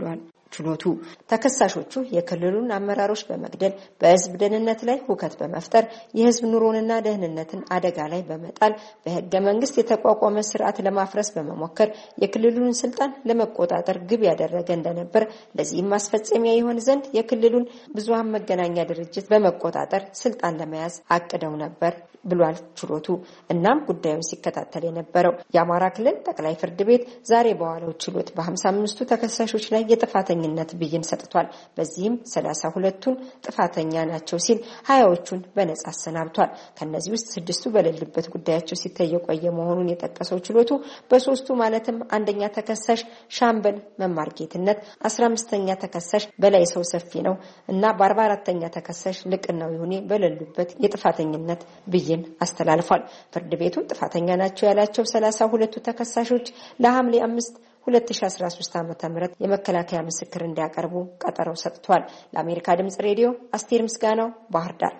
ችሎቱ ተከሳሾቹ የክልሉን አመራሮች በመግደል በህዝብ ደህንነት ላይ ሁከት በመፍጠር የህዝብ ኑሮንና ደህንነትን አደጋ ላይ በመጣል በህገ መንግስት የተቋቋመ ስርዓት ለማፍረስ በመሞከር የክልሉን ስልጣን ለመቆጣጠር ግብ ያደረገ እንደነበር ለዚህም ማስፈጸሚያ ይሆን ዘንድ የክልሉን ብዙሃን መገናኛ ድርጅት በመቆጣጠር ስልጣን ለመያዝ አቅደው ነበር ብሏል ችሎቱ። እናም ጉዳዩን ሲከታተል የነበረው የአማራ ክልል ጠቅላይ ፍርድ ቤት ዛሬ በዋለው ችሎት በሀምሳ አምስቱ ተከሳሾች ላይ የጥፋተኝነት ብይን ሰጥቷል። በዚህም ሰላሳ ሁለቱን ጥፋተኛ ናቸው ሲል ሀያዎቹን በነጻ አሰናብቷል። ከነዚህ ውስጥ ስድስቱ በሌሉበት ጉዳያቸው ሲታይ የቆየ መሆኑን የጠቀሰው ችሎቱ በሶስቱ ማለትም አንደኛ ተከሳሽ ሻምበል መማር ጌትነት፣ አስራ አምስተኛ ተከሳሽ በላይ ሰው ሰፊ ነው እና በአርባ አራተኛ ተከሳሽ ልቅናው ይሁኔ በሌሉበት የጥፋተኝነት ብይን አስተላልፏል። ፍርድ ቤቱ ጥፋተኛ ናቸው ያላቸው ሰላሳ ሁለቱ ተከሳሾች ለሐምሌ አምስት ሁለት ሺህ አስራ ሶስት ዓመተ ምህረት የመከላከያ ምስክር እንዲያቀርቡ ቀጠሮ ሰጥቷል። ለአሜሪካ ድምጽ ሬዲዮ አስቴር ምስጋናው ባህር ዳር።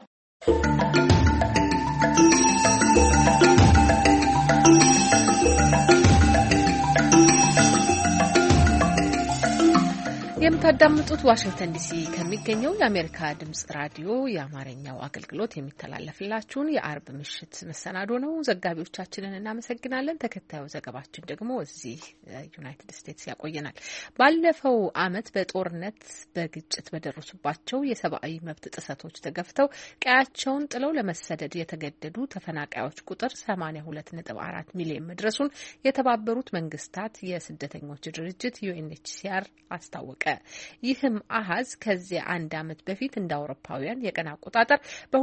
የምታዳምጡት ዋሽንግተን ዲሲ ከሚገኘው የአሜሪካ ድምጽ ራዲዮ የአማርኛው አገልግሎት የሚተላለፍላችሁን የአርብ ምሽት መሰናዶ ነው። ዘጋቢዎቻችንን እናመሰግናለን። ተከታዩ ዘገባችን ደግሞ እዚህ ዩናይትድ ስቴትስ ያቆየናል። ባለፈው ዓመት በጦርነት በግጭት በደረሱባቸው የሰብአዊ መብት ጥሰቶች ተገፍተው ቀያቸውን ጥለው ለመሰደድ የተገደዱ ተፈናቃዮች ቁጥር ሰማንያ ሁለት ነጥብ አራት ሚሊዮን መድረሱን የተባበሩት መንግስታት የስደተኞች ድርጅት ዩኤንኤችሲአር አስታወቀ። ይህም አሃዝ ከዚያ አንድ ዓመት በፊት እንደ አውሮፓውያን የቀን አቆጣጠር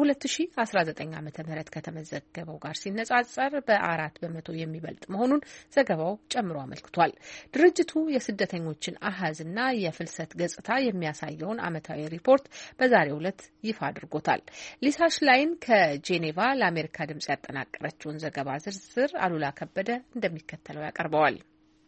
በ2019 ዓመተ ምህረት ከተመዘገበው ጋር ሲነጻጸር በአራት በመቶ የሚበልጥ መሆኑን ዘገባው ጨምሮ አመልክቷል። ድርጅቱ የስደተኞችን አሃዝና የፍልሰት ገጽታ የሚያሳየውን ዓመታዊ ሪፖርት በዛሬው ዕለት ይፋ አድርጎታል። ሊሳሽ ላይን ከጄኔቫ ለአሜሪካ ድምጽ ያጠናቀረችውን ዘገባ ዝርዝር አሉላ ከበደ እንደሚከተለው ያቀርበዋል።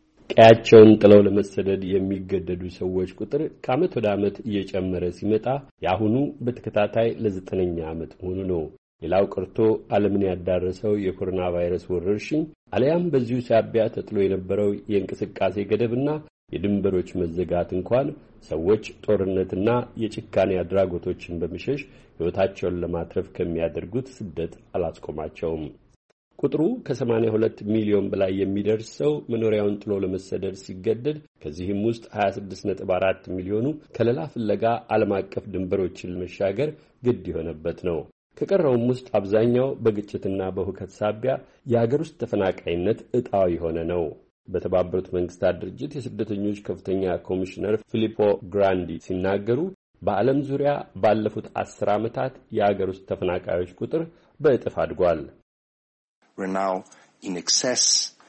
ቀያቸውን ጥለው ለመሰደድ የሚገደዱ ሰዎች ቁጥር ከዓመት ወደ ዓመት እየጨመረ ሲመጣ የአሁኑ በተከታታይ ለዘጠነኛ ዓመት መሆኑ ነው። ሌላው ቀርቶ ዓለምን ያዳረሰው የኮሮና ቫይረስ ወረርሽኝ አለያም በዚሁ ሳቢያ ተጥሎ የነበረው የእንቅስቃሴ ገደብና የድንበሮች መዘጋት እንኳን ሰዎች ጦርነትና የጭካኔ አድራጎቶችን በመሸሽ ሕይወታቸውን ለማትረፍ ከሚያደርጉት ስደት አላስቆማቸውም። ቁጥሩ ከሰማንያ ሁለት ሚሊዮን በላይ የሚደርስ ሰው መኖሪያውን ጥሎ ለመሰደድ ሲገደድ ከዚህም ውስጥ ሀያ ስድስት ነጥብ አራት ሚሊዮኑ ከለላ ፍለጋ ዓለም አቀፍ ድንበሮችን ለመሻገር ግድ የሆነበት ነው። ከቀረውም ውስጥ አብዛኛው በግጭትና በሁከት ሳቢያ የሀገር ውስጥ ተፈናቃይነት ዕጣው የሆነ ነው። በተባበሩት መንግስታት ድርጅት የስደተኞች ከፍተኛ ኮሚሽነር ፊሊፖ ግራንዲ ሲናገሩ በዓለም ዙሪያ ባለፉት አስር ዓመታት የሀገር ውስጥ ተፈናቃዮች ቁጥር በእጥፍ አድጓል። We're now in excess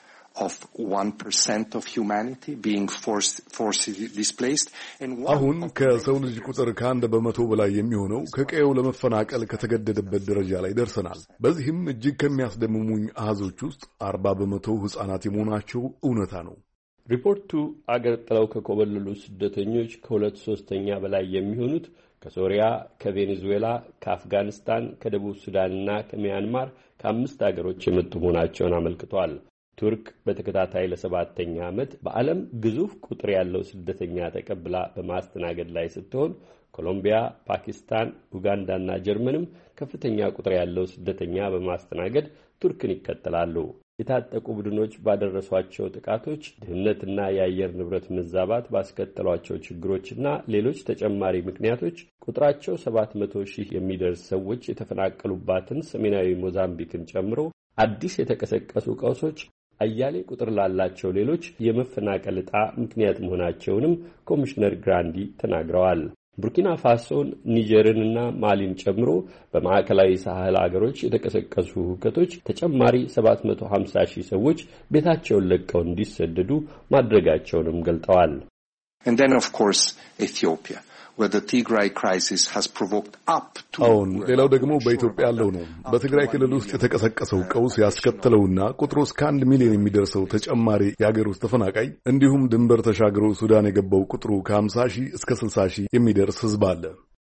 of one percent of humanity being forced, forcibly displaced. አሁን ከሰው ልጅ ቁጥር ከአንድ በመቶ በላይ የሚሆነው ከቀየው ለመፈናቀል ከተገደደበት ደረጃ ላይ ደርሰናል። በዚህም እጅግ ከሚያስደምሙኝ አሃዞች ውስጥ አርባ በመቶ ሕፃናት የመሆናቸው እውነታ ነው። ሪፖርቱ አገር ጥለው ከኮበለሉ ስደተኞች ከሁለት ሶስተኛ በላይ የሚሆኑት ከሶሪያ፣ ከቬኔዙዌላ፣ ከአፍጋኒስታን፣ ከደቡብ ሱዳንና ከሚያንማር ከአምስት ሀገሮች የመጡ መሆናቸውን አመልክቷል። ቱርክ በተከታታይ ለሰባተኛ ዓመት በዓለም ግዙፍ ቁጥር ያለው ስደተኛ ተቀብላ በማስተናገድ ላይ ስትሆን ኮሎምቢያ፣ ፓኪስታን፣ ኡጋንዳና ጀርመንም ከፍተኛ ቁጥር ያለው ስደተኛ በማስተናገድ ቱርክን ይከተላሉ። የታጠቁ ቡድኖች ባደረሷቸው ጥቃቶች፣ ድህነትና የአየር ንብረት መዛባት ባስከተሏቸው ችግሮችና ሌሎች ተጨማሪ ምክንያቶች ቁጥራቸው ሰባት መቶ ሺህ የሚደርስ ሰዎች የተፈናቀሉባትን ሰሜናዊ ሞዛምቢክን ጨምሮ አዲስ የተቀሰቀሱ ቀውሶች አያሌ ቁጥር ላላቸው ሌሎች የመፈናቀል ዕጣ ምክንያት መሆናቸውንም ኮሚሽነር ግራንዲ ተናግረዋል። ቡርኪና ፋሶን፣ ኒጀርንና ማሊን ጨምሮ በማዕከላዊ ሳህል አገሮች የተቀሰቀሱ ሁከቶች ተጨማሪ ሰባት መቶ ሃምሳ ሺህ ሰዎች ቤታቸውን ለቀው እንዲሰደዱ ማድረጋቸውንም ገልጠዋል። And then of course Ethiopia, where the Tigray crisis has provoked up to አሁን ሌላው ደግሞ በኢትዮጵያ ያለው ነው። በትግራይ ክልል ውስጥ የተቀሰቀሰው ቀውስ ያስከተለውና ቁጥሩ እስከ አንድ ሚሊዮን የሚደርሰው ተጨማሪ የሀገር ውስጥ ተፈናቃይ እንዲሁም ድንበር ተሻግሮ ሱዳን የገባው ቁጥሩ ከሀምሳ ሺህ እስከ ስልሳ ሺህ የሚደርስ ሕዝብ አለ።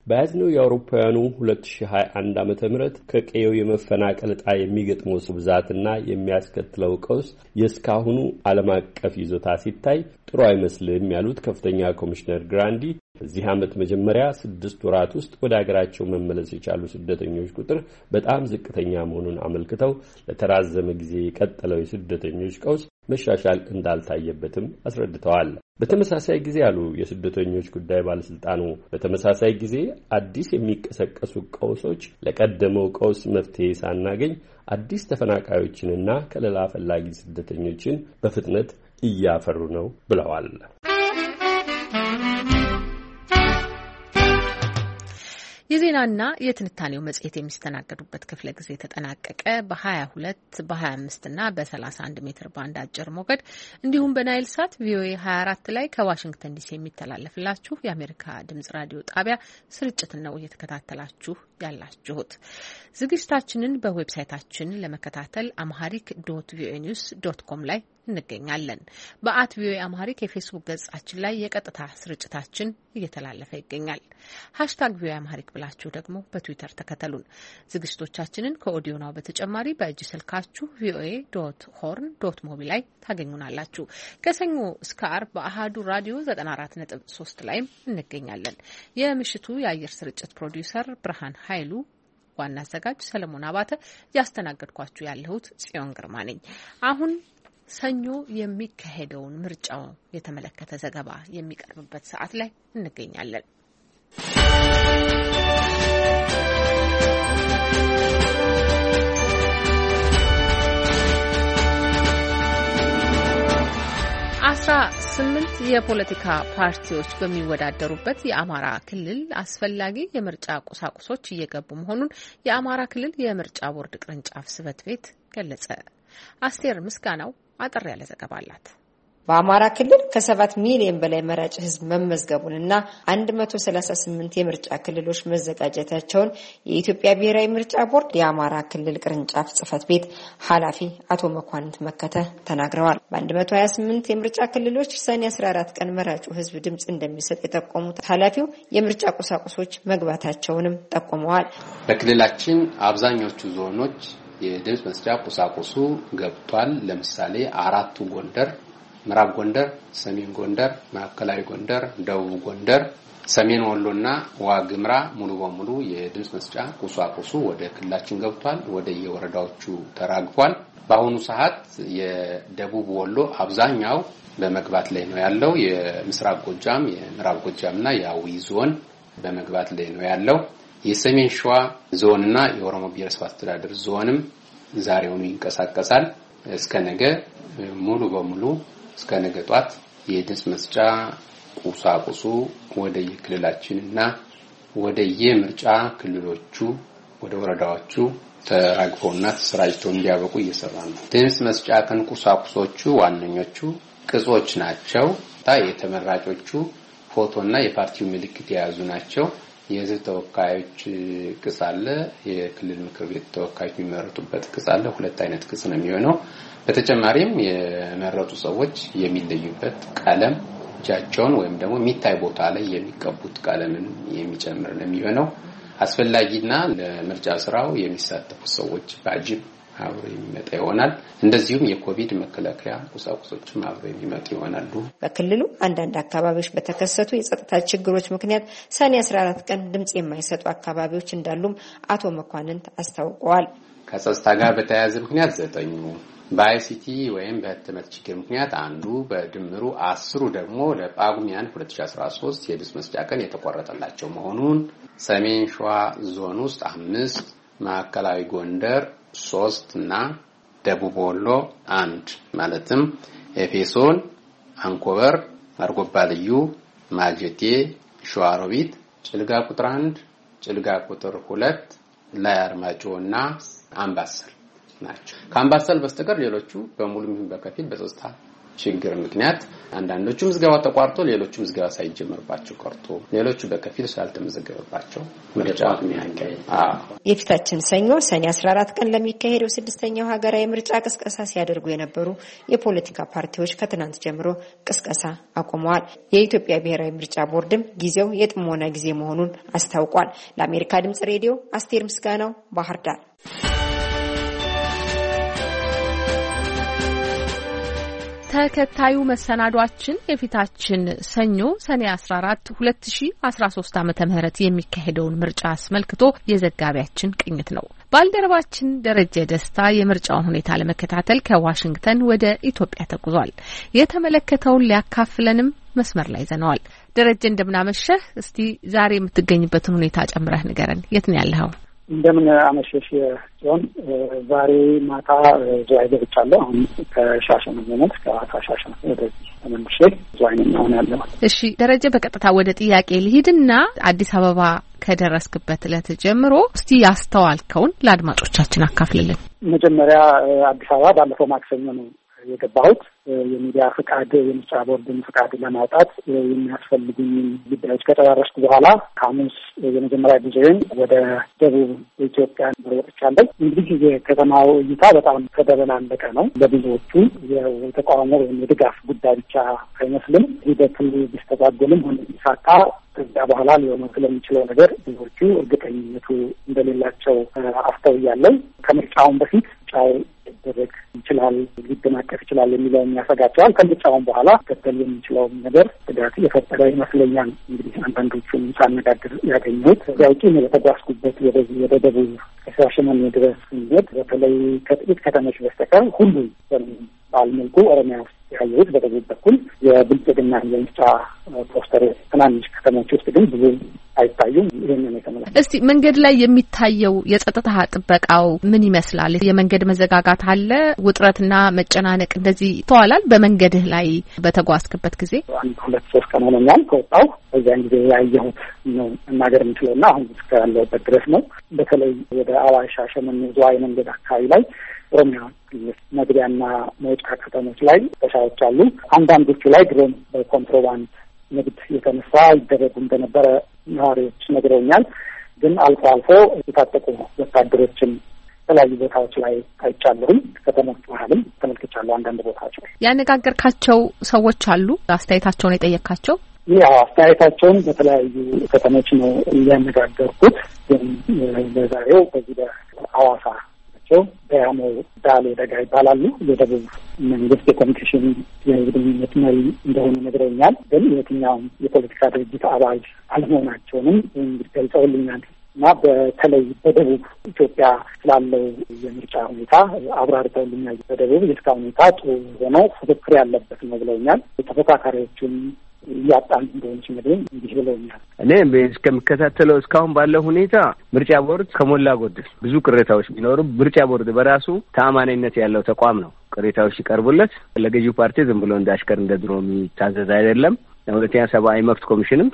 በያዝነው የአውሮፓውያኑ ሁለት ሺህ ሃያ አንድ ዓመተ ምህረት ከቀየው የመፈናቀል ዕጣ የሚገጥመው ብዛትና የሚያስከትለው ቀውስ የእስካሁኑ ዓለም አቀፍ ይዞታ ሲታይ ጥሩ አይመስልም ያሉት ከፍተኛ ኮሚሽነር ግራንዲ በዚህ ዓመት መጀመሪያ ስድስት ወራት ውስጥ ወደ ሀገራቸው መመለስ የቻሉ ስደተኞች ቁጥር በጣም ዝቅተኛ መሆኑን አመልክተው ለተራዘመ ጊዜ የቀጠለው የስደተኞች ቀውስ መሻሻል እንዳልታየበትም አስረድተዋል። በተመሳሳይ ጊዜ ያሉ የስደተኞች ጉዳይ ባለስልጣኑ በተመሳሳይ ጊዜ አዲስ የሚቀሰቀሱ ቀውሶች ለቀደመው ቀውስ መፍትሄ ሳናገኝ አዲስ ተፈናቃዮችንና ከለላ ፈላጊ ስደተኞችን በፍጥነት እያፈሩ ነው ብለዋል። የዜናና የትንታኔው መጽሔት የሚስተናገዱበት ክፍለ ጊዜ ተጠናቀቀ። በ22 በ25 እና በ31 ሜትር ባንድ አጭር ሞገድ እንዲሁም በናይል ሳት ቪኦኤ ሃያ አራት ላይ ከዋሽንግተን ዲሲ የሚተላለፍላችሁ የአሜሪካ ድምጽ ራዲዮ ጣቢያ ስርጭት ነው እየተከታተላችሁ ያላችሁት። ዝግጅታችንን በዌብሳይታችን ለመከታተል አምሃሪክ ዶት ቪኦኤ ኒውስ ዶት ኮም ላይ እንገኛለን። በአት ቪኦኤ አምሃሪክ የፌስቡክ ገጻችን ላይ የቀጥታ ስርጭታችን እየተላለፈ ይገኛል። ሃሽታግ ቪኦኤ አምሃሪክ ብላችሁ ደግሞ በትዊተር ተከተሉን። ዝግጅቶቻችንን ከኦዲዮ ናው በተጨማሪ በእጅ ስልካችሁ ቪኦኤ ዶት ሆርን ዶት ሞቢ ላይ ታገኙናላችሁ። ከሰኞ እስከ አርብ በአሃዱ ራዲዮ ዘጠና አራት ነጥብ ሶስት ላይም እንገኛለን። የምሽቱ የአየር ስርጭት ፕሮዲውሰር ብርሃን ኃይሉ፣ ዋና አዘጋጅ ሰለሞን አባተ፣ ያስተናገድኳችሁ ያለሁት ጽዮን ግርማ ነኝ። አሁን ሰኞ የሚካሄደውን ምርጫው የተመለከተ ዘገባ የሚቀርብበት ሰዓት ላይ እንገኛለን። አስራ ስምንት የፖለቲካ ፓርቲዎች በሚወዳደሩበት የአማራ ክልል አስፈላጊ የምርጫ ቁሳቁሶች እየገቡ መሆኑን የአማራ ክልል የምርጫ ቦርድ ቅርንጫፍ ጽሕፈት ቤት ገለጸ። አስቴር ምስጋናው አጠር ያለ ዘገባ አላት። በአማራ ክልል ከሰባት ሚሊዮን በላይ መራጭ ህዝብ መመዝገቡንና አንድ መቶ ሰላሳ ስምንት የምርጫ ክልሎች መዘጋጀታቸውን የኢትዮጵያ ብሔራዊ ምርጫ ቦርድ የአማራ ክልል ቅርንጫፍ ጽሕፈት ቤት ኃላፊ አቶ መኳንንት መከተ ተናግረዋል። በአንድ መቶ ሀያ ስምንት የምርጫ ክልሎች ሰኔ አስራ አራት ቀን መራጩ ህዝብ ድምጽ እንደሚሰጥ የጠቆሙት ኃላፊው የምርጫ ቁሳቁሶች መግባታቸውንም ጠቁመዋል። በክልላችን አብዛኞቹ ዞኖች የድምጽ መስጫ ቁሳቁሱ ገብቷል። ለምሳሌ አራቱ ጎንደር፣ ምዕራብ ጎንደር፣ ሰሜን ጎንደር፣ ማዕከላዊ ጎንደር፣ ደቡብ ጎንደር፣ ሰሜን ወሎና ዋግምራ ሙሉ በሙሉ የድምጽ መስጫ ቁሳቁሱ ወደ ክልላችን ገብቷል። ወደ የወረዳዎቹ ተራግፏል። በአሁኑ ሰዓት የደቡብ ወሎ አብዛኛው በመግባት ላይ ነው ያለው። የምስራቅ ጎጃም፣ የምዕራብ ጎጃምና የአዊ ዞን በመግባት ላይ ነው ያለው። የሰሜን ሸዋ ዞንና የኦሮሞ ብሔረሰብ አስተዳደር ዞንም ዛሬውኑ ይንቀሳቀሳል። እስከ ነገ ሙሉ በሙሉ እስከ ነገ ጧት የድምጽ መስጫ ቁሳቁሱ ወደ የክልላችንና ወደ የምርጫ ክልሎቹ ወደ ወረዳዎቹ ተራግፈውና ተሰራጭተው እንዲያበቁ እየሰራ ነው። ድምጽ መስጫ ቀን ቁሳቁሶቹ ዋነኞቹ ቅጾች ናቸው። የተመራጮቹ ፎቶና የፓርቲው ምልክት የያዙ ናቸው። የህዝብ ተወካዮች ቅጽ አለ፣ የክልል ምክር ቤት ተወካዮች የሚመረጡበት ቅጽ አለ። ሁለት አይነት ቅጽ ነው የሚሆነው። በተጨማሪም የመረጡ ሰዎች የሚለዩበት ቀለም እጃቸውን ወይም ደግሞ የሚታይ ቦታ ላይ የሚቀቡት ቀለምን የሚጨምር ነው የሚሆነው። አስፈላጊና ለምርጫ ስራው የሚሳተፉ ሰዎች ባጅብ አብሮ የሚመጣ ይሆናል። እንደዚሁም የኮቪድ መከላከያ ቁሳቁሶችም አብሮ የሚመጡ ይሆናሉ። በክልሉ አንዳንድ አካባቢዎች በተከሰቱ የጸጥታ ችግሮች ምክንያት ሰኔ አስራ አራት ቀን ድምጽ የማይሰጡ አካባቢዎች እንዳሉም አቶ መኳንንት አስታውቀዋል። ከጸጥታ ጋር በተያያዘ ምክንያት ዘጠኙ፣ በአይሲቲ ወይም በህትመት ችግር ምክንያት አንዱ፣ በድምሩ አስሩ ደግሞ ለጳጉሜን ሁለት ሺህ አስራ ሶስት የድምጽ መስጫ ቀን የተቆረጠላቸው መሆኑን ሰሜን ሸዋ ዞን ውስጥ አምስት፣ ማዕከላዊ ጎንደር ሶስት እና ደቡብ ወሎ አንድ ማለትም ኤፌሶን፣ አንኮበር፣ አርጎባ ልዩ፣ ማጀቴ፣ ሸዋሮቢት፣ ጭልጋ ቁጥር አንድ፣ ጭልጋ ቁጥር ሁለት፣ ላይ አርማጮና አምባሰል ናቸው። ከአምባሰል በስተቀር ሌሎቹ በሙሉ በከፊል በጸጥታ ችግር ምክንያት አንዳንዶቹ ምዝገባ ተቋርጦ ሌሎቹ ምዝገባ ሳይጀመርባቸው ቀርቶ ሌሎቹ በከፊል ስላልተመዘገበባቸው ምርጫ የሚያካሂድ የፊታችን ሰኞ ሰኔ አስራ አራት ቀን ለሚካሄደው ስድስተኛው ሀገራዊ ምርጫ ቅስቀሳ ሲያደርጉ የነበሩ የፖለቲካ ፓርቲዎች ከትናንት ጀምሮ ቅስቀሳ አቁመዋል። የኢትዮጵያ ብሔራዊ ምርጫ ቦርድም ጊዜው የጥሞና ጊዜ መሆኑን አስታውቋል። ለአሜሪካ ድምጽ ሬዲዮ አስቴር ምስጋናው ባህር ዳር። ተከታዩ መሰናዷችን የፊታችን ሰኞ ሰኔ አስራ አራት ሁለት ሺህ አስራ ሶስት ዓመተ ምህረት የሚካሄደውን ምርጫ አስመልክቶ የዘጋቢያችን ቅኝት ነው። ባልደረባችን ደረጀ ደስታ የምርጫውን ሁኔታ ለመከታተል ከዋሽንግተን ወደ ኢትዮጵያ ተጉዟል። የተመለከተውን ሊያካፍለንም መስመር ላይ ዘነዋል። ደረጀ እንደምናመሸህ። እስቲ ዛሬ የምትገኝበትን ሁኔታ ጨምረህ ንገረን። የት ነው ያለኸው? እንደምን አመሸሽ ሲሆን ዛሬ ማታ ዙዋይ ገብቻለሁ። አሁን ከሻሸመኔ ነው ከአታ ሻሸመኔ ወደዚህ ተመልሼ ዙዋይ ነው አሁን ያለው። እሺ ደረጀ፣ በቀጥታ ወደ ጥያቄ ልሂድና አዲስ አበባ ከደረስክበት ዕለት ጀምሮ እስቲ ያስተዋልከውን ለአድማጮቻችን አካፍልልን። መጀመሪያ አዲስ አበባ ባለፈው ማክሰኞ ነው የገባሁት። የሚዲያ ፍቃድ የምርጫ ቦርድን ፍቃድ ለማውጣት የሚያስፈልጉኝ ጉዳዮች ከጨረስኩ በኋላ ሐሙስ የመጀመሪያ ጊዜን ወደ ደቡብ ኢትዮጵያ ወጥቻለሁ። እንግዲህ የከተማው እይታ በጣም ተደበላለቀ ነው። ለብዙዎቹ የተቃውሞ ወይም የድጋፍ ጉዳይ ብቻ አይመስልም። ሂደቱ ቢስተጓጎልም ሆነ ቢሳካ ከዚያ በኋላ ሊሆን ስለሚችለው ነገር ብዙዎቹ እርግጠኝነቱ እንደሌላቸው አስተውያለሁ። ከምርጫውን በፊት ጫው ሊደረግ ይችላል፣ ሊደናቀፍ ይችላል የሚለው የሚያሰጋቸዋል። ከምርጫውን በኋላ ከተል የሚችለው ነገር ስጋት የፈጠረ ይመስለኛል። እንግዲህ አንዳንዶቹን ሳነጋግር ያገኘሁት እዚያ ውጪ የተጓዝኩበት ወደዚህ ወደ ደቡብ ከሻሸመኔ ድረስ ስንሄድ በተለይ ከጥቂት ከተሞች በስተቀር ሁሉ ባልመልኩ ኦሮሚያ ውስጥ ያየሁት በደቡብ በኩል የብልጽግና የምርጫ ፖስተር ትናንሽ ከተሞች ውስጥ ግን ብዙ አይታዩም። ይህንን የተመለከተ እስቲ መንገድ ላይ የሚታየው የጸጥታ ጥበቃው ምን ይመስላል? የመንገድ መዘጋጋት አለ? ውጥረትና መጨናነቅ እንደዚህ ይተዋላል? በመንገድህ ላይ በተጓዝክበት ጊዜ? አንድ ሁለት ሶስት ቀን ሆኖኛል ከወጣሁ። በዚያን ጊዜ ያየሁት ነው መናገር የምችለውና አሁን እስከ ያለሁበት ድረስ ነው። በተለይ ወደ አዋሽ ሻሸመኔ ዝዋይ መንገድ አካባቢ ላይ ኦሮሚያ ክልል መግቢያና መውጫ ከተሞች ላይ ተሻዎች አሉ። አንዳንዶቹ ላይ ድሮም በኮንትሮባንድ ንግድ የተነሳ ይደረጉ እንደነበረ ነዋሪዎች ነግረውኛል። ግን አልፎ አልፎ የታጠቁ ወታደሮችን የተለያዩ ቦታዎች ላይ አይቻለሁም። ከተሞች መሀልም ተመልክቻለሁ። አንዳንድ ቦታዎች ላይ ያነጋገርካቸው ሰዎች አሉ? አስተያየታቸውን የጠየቅካቸው? ያው አስተያየታቸውን በተለያዩ ከተሞች ነው እያነጋገርኩት። ግን በዛሬው በዚህ በሐዋሳ በያሞ ዳሌ ደጋ ይባላሉ። የደቡብ መንግስት የኮሚኒኬሽን የግንኙነት መሪ እንደሆኑ ነግረውኛል። ግን የትኛውም የፖለቲካ ድርጅት አባል አለመሆናቸውንም እንግዲህ ገልጸውልኛል። እና በተለይ በደቡብ ኢትዮጵያ ስላለው የምርጫ ሁኔታ አብራርተውልኛል። በደቡብ የስካ ሁኔታ ጥሩ ሆነው ፉክክር ያለበት ነው ብለውኛል። ተፎካካሪዎቹን እያጣን እንደሆነ ሲነግሩኝ እንዲህ ብለውኛል። እኔ እስከምከታተለው እስካሁን ባለው ሁኔታ ምርጫ ቦርድ ከሞላ ጎደል ብዙ ቅሬታዎች ቢኖሩ ምርጫ ቦርድ በራሱ ተአማኒነት ያለው ተቋም ነው። ቅሬታዎች ሲቀርቡለት ለገዢው ፓርቲ ዝም ብሎ እንዳሽከር እንደ ድሮ የሚታዘዝ አይደለም። ለሁለተኛ ሰብአዊ መብት ኮሚሽንም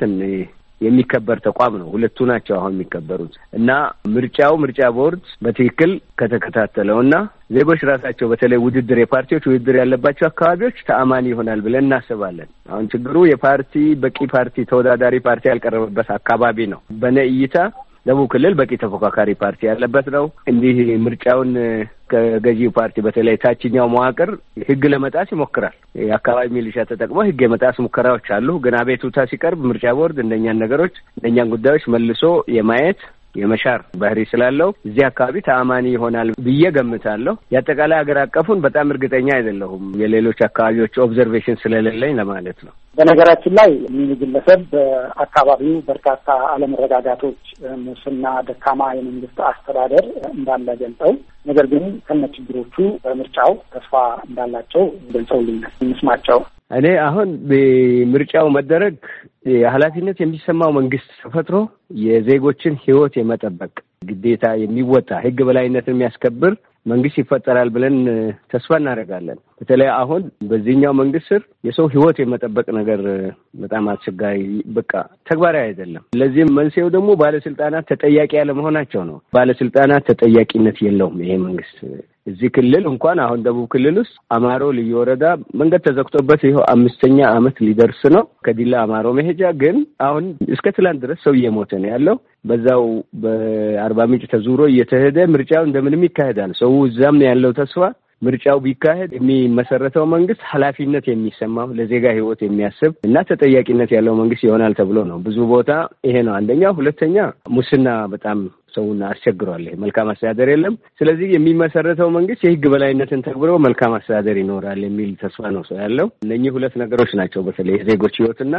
የሚከበር ተቋም ነው። ሁለቱ ናቸው አሁን የሚከበሩት እና ምርጫው ምርጫ ቦርድ በትክክል ከተከታተለውና ዜጎች ራሳቸው በተለይ ውድድር የፓርቲዎች ውድድር ያለባቸው አካባቢዎች ተአማኒ ይሆናል ብለን እናስባለን። አሁን ችግሩ የፓርቲ በቂ ፓርቲ ተወዳዳሪ ፓርቲ ያልቀረበበት አካባቢ ነው። በነ እይታ ደቡብ ክልል በቂ ተፎካካሪ ፓርቲ ያለበት ነው። እንዲህ ምርጫውን ከገዢው ፓርቲ በተለይ ታችኛው መዋቅር ህግ ለመጣስ ይሞክራል። የአካባቢ ሚሊሻ ተጠቅሞ ህግ የመጣስ ሙከራዎች አሉ። ግን አቤቱታ ሲቀርብ ምርጫ ቦርድ እንደኛን ነገሮች እንደኛን ጉዳዮች መልሶ የማየት የመሻር ባህሪ ስላለው እዚህ አካባቢ ተአማኒ ይሆናል ብዬ ገምታለሁ። የአጠቃላይ ሀገር አቀፉን በጣም እርግጠኛ አይደለሁም። የሌሎች አካባቢዎች ኦብዘርቬሽን ስለሌለኝ ለማለት ነው። በነገራችን ላይ ሚኒ ግለሰብ በአካባቢው በርካታ አለመረጋጋቶች፣ ሙስና፣ ደካማ የመንግስት አስተዳደር እንዳለ ገልጸው ነገር ግን ከነችግሮቹ በምርጫው ተስፋ እንዳላቸው ገልጸውልኛል። እንስማቸው። እኔ አሁን በምርጫው መደረግ ኃላፊነት የሚሰማው መንግስት ተፈጥሮ የዜጎችን ህይወት የመጠበቅ ግዴታ የሚወጣ ህግ በላይነትን የሚያስከብር መንግስት ይፈጠራል ብለን ተስፋ እናደርጋለን። በተለይ አሁን በዚህኛው መንግስት ስር የሰው ህይወት የመጠበቅ ነገር በጣም አስቸጋሪ በቃ ተግባራዊ አይደለም። ለዚህም መንስኤው ደግሞ ባለስልጣናት ተጠያቂ ያለመሆናቸው ነው። ባለስልጣናት ተጠያቂነት የለውም ይሄ መንግስት። እዚህ ክልል እንኳን አሁን ደቡብ ክልል ውስጥ አማሮ ልዩ ወረዳ መንገድ ተዘግቶበት ይኸው አምስተኛ ዓመት ሊደርስ ነው። ከዲላ አማሮ መሄጃ ግን አሁን እስከ ትላንት ድረስ ሰው እየሞተ ነው ያለው። በዛው በአርባ ምንጭ ተዙሮ እየተሄደ ምርጫው እንደምንም ይካሄዳል። ሰው እዛም ያለው ተስፋ ምርጫው ቢካሄድ የሚመሰረተው መንግስት ኃላፊነት የሚሰማው ለዜጋ ህይወት የሚያስብ እና ተጠያቂነት ያለው መንግስት ይሆናል ተብሎ ነው። ብዙ ቦታ ይሄ ነው አንደኛ። ሁለተኛ ሙስና በጣም ሰውና አስቸግሯል። መልካም አስተዳደር የለም። ስለዚህ የሚመሰረተው መንግስት የህግ በላይነትን ተግብሮ መልካም አስተዳደር ይኖራል የሚል ተስፋ ነው ሰው ያለው። እነኚህ ሁለት ነገሮች ናቸው በተለይ የዜጎች ህይወትና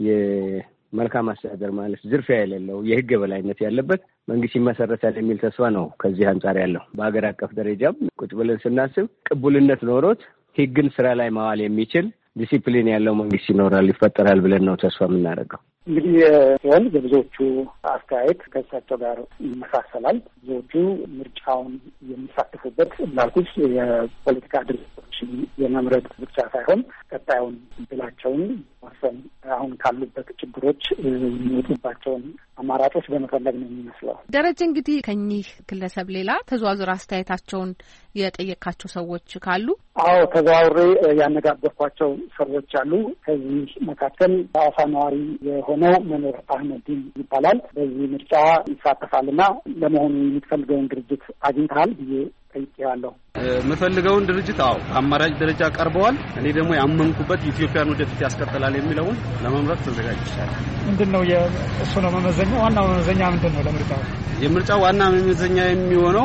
የመልካም አስተዳደር ማለት ዝርፊያ የሌለው የህግ በላይነት ያለበት መንግስት ይመሰረታል የሚል ተስፋ ነው ከዚህ አንጻር ያለው። በአገር አቀፍ ደረጃም ቁጭ ብለን ስናስብ ቅቡልነት ኖሮት ህግን ስራ ላይ ማዋል የሚችል ዲሲፕሊን ያለው መንግስት ይኖራል ይፈጠራል ብለን ነው ተስፋ የምናደርገው። እንግዲህ ሲሆን የብዙዎቹ አስተያየት ከእሳቸው ጋር ይመሳሰላል። ብዙዎቹ ምርጫውን የሚሳተፉበት እንዳልኩት የፖለቲካ ድርጅቶችን የመምረጥ ብቻ ሳይሆን ቀጣዩን ብላቸውን ወሰን አሁን ካሉበት ችግሮች የሚወጡባቸውን አማራጮች በመፈለግ ነው የሚመስለው። ደረጀ እንግዲህ ከኚህ ግለሰብ ሌላ ተዘዋውረህ አስተያየታቸውን የጠየቃቸው ሰዎች ካሉ? አዎ ተዘዋውሬ ያነጋገርኳቸው ሰዎች አሉ። ከዚህ መካከል ሐዋሳ ነዋሪ የሆነው መኖር አህመዲን ይባላል። በዚህ ምርጫ ይሳተፋልና ለመሆኑ የምትፈልገውን ድርጅት አግኝተሃል ብዬ ጠይቄዋለሁ። የምፈልገውን ድርጅት አዎ አማራጭ ደረጃ ቀርበዋል። እኔ ደግሞ ያመንኩበት ኢትዮጵያን ወደፊት ያስቀጥላል የሚለውን ለመምረጥ ተዘጋጅቻለሁ። ምንድነው የእሱ ነው መመዘኛ? ዋናው መመዘኛ ምንድነው ለምርጫው? የምርጫው ዋና መመዘኛ የሚሆነው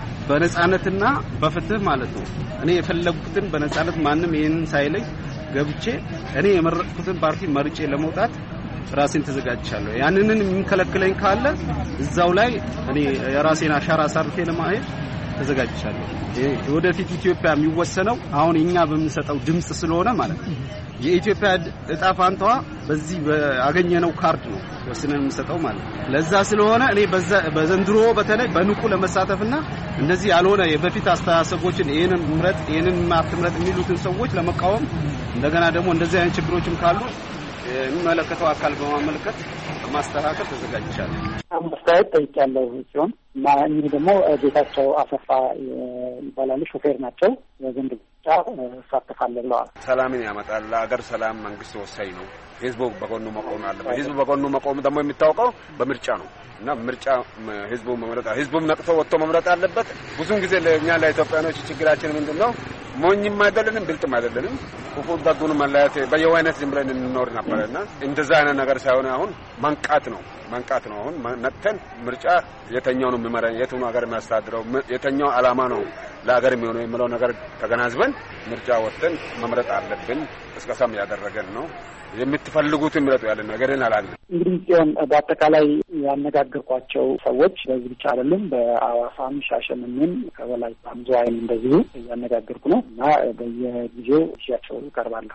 በነጻነትና በፍትህ ማለት ነው። እኔ የፈለኩትን በነጻነት ማንም ይሄንን ሳይለኝ ገብቼ እኔ የመረጥኩትን ፓርቲ መርጬ ለመውጣት ራሴን ተዘጋጅቻለሁ። ያንንን የሚከለክለኝ ካለ እዛው ላይ እኔ የራሴን አሻራ አሳርፌ ለማሄድ ተዘጋጅቻለሁ። ወደፊት ኢትዮጵያ የሚወሰነው አሁን እኛ በምንሰጠው ድምጽ ስለሆነ ማለት ነው። የኢትዮጵያ እጣ ፋንታዋ በዚህ ባገኘነው ካርድ ነው ወስነን የምንሰጠው ማለት ነው። ለዛ ስለሆነ እኔ በዘንድሮ በተለይ በንቁ ለመሳተፍና እንደዚህ ያልሆነ የበፊት አስተሳሰቦችን ይሄንን ምረጥ ይሄንን ማትምረጥ የሚሉትን ሰዎች ለመቃወም እንደገና ደግሞ እንደዚህ አይነት ችግሮችም ካሉ የሚመለከተው አካል በማመልከት ማስተካከል ተዘጋጅቻለሁ። አስተያየት ጠይቄያለሁ ሲሆን እና እኚህ ደግሞ ጌታቸው አሰፋ ይባላሉ። ሾፌር ናቸው። የዘንድሮ ምርጫ እሳተፋለሁ ብለዋል። ሰላምን ያመጣል። ለሀገር ሰላም መንግስት ወሳኝ ነው። ህዝቡ በጎኑ መቆም አለበት። ህዝቡ በጎኑ መቆም ደግሞ የሚታወቀው በምርጫ ነው እና ምርጫ ህዝቡ መምረጥ ህዝቡም ነቅቶ ወጥቶ መምረጥ አለበት። ብዙውን ጊዜ ለእኛ ለኢትዮጵያኖች ችግራችን ምንድነው? ሞኝም አይደለንም ብልጥም አይደለንም። ክፉ ደጉን መለያየት በየዋይነት ዝም ብለን እንኖር ነበርና እንደዛ አይነት ነገር ሳይሆን አሁን መንቃት ነው መንቃት ነው። አሁን ነቅተን ምርጫ የተኛው ነው የሚመራ የቱን ሀገር የሚያስተዳድረው የተኛው አላማ ነው ለሀገር የሚሆነው የሚለው ነገር ተገናዝበን ምርጫ ወጥተን መምረጥ አለብን። ቅስቀሳም ያደረገን ነው። የምትፈልጉትን ምረጡ ያለን ነገርን አላለ። እንግዲህ ሲሆን በአጠቃላይ ያነጋገርኳቸው ሰዎች በዚህ ብቻ አይደለም። በአዋሳም ሻሸመኔም ከወላይታም ዝዋይም እንደዚሁ እያነጋገርኩ ነው እና በየጊዜው እሺያቸው እቀርባለሁ።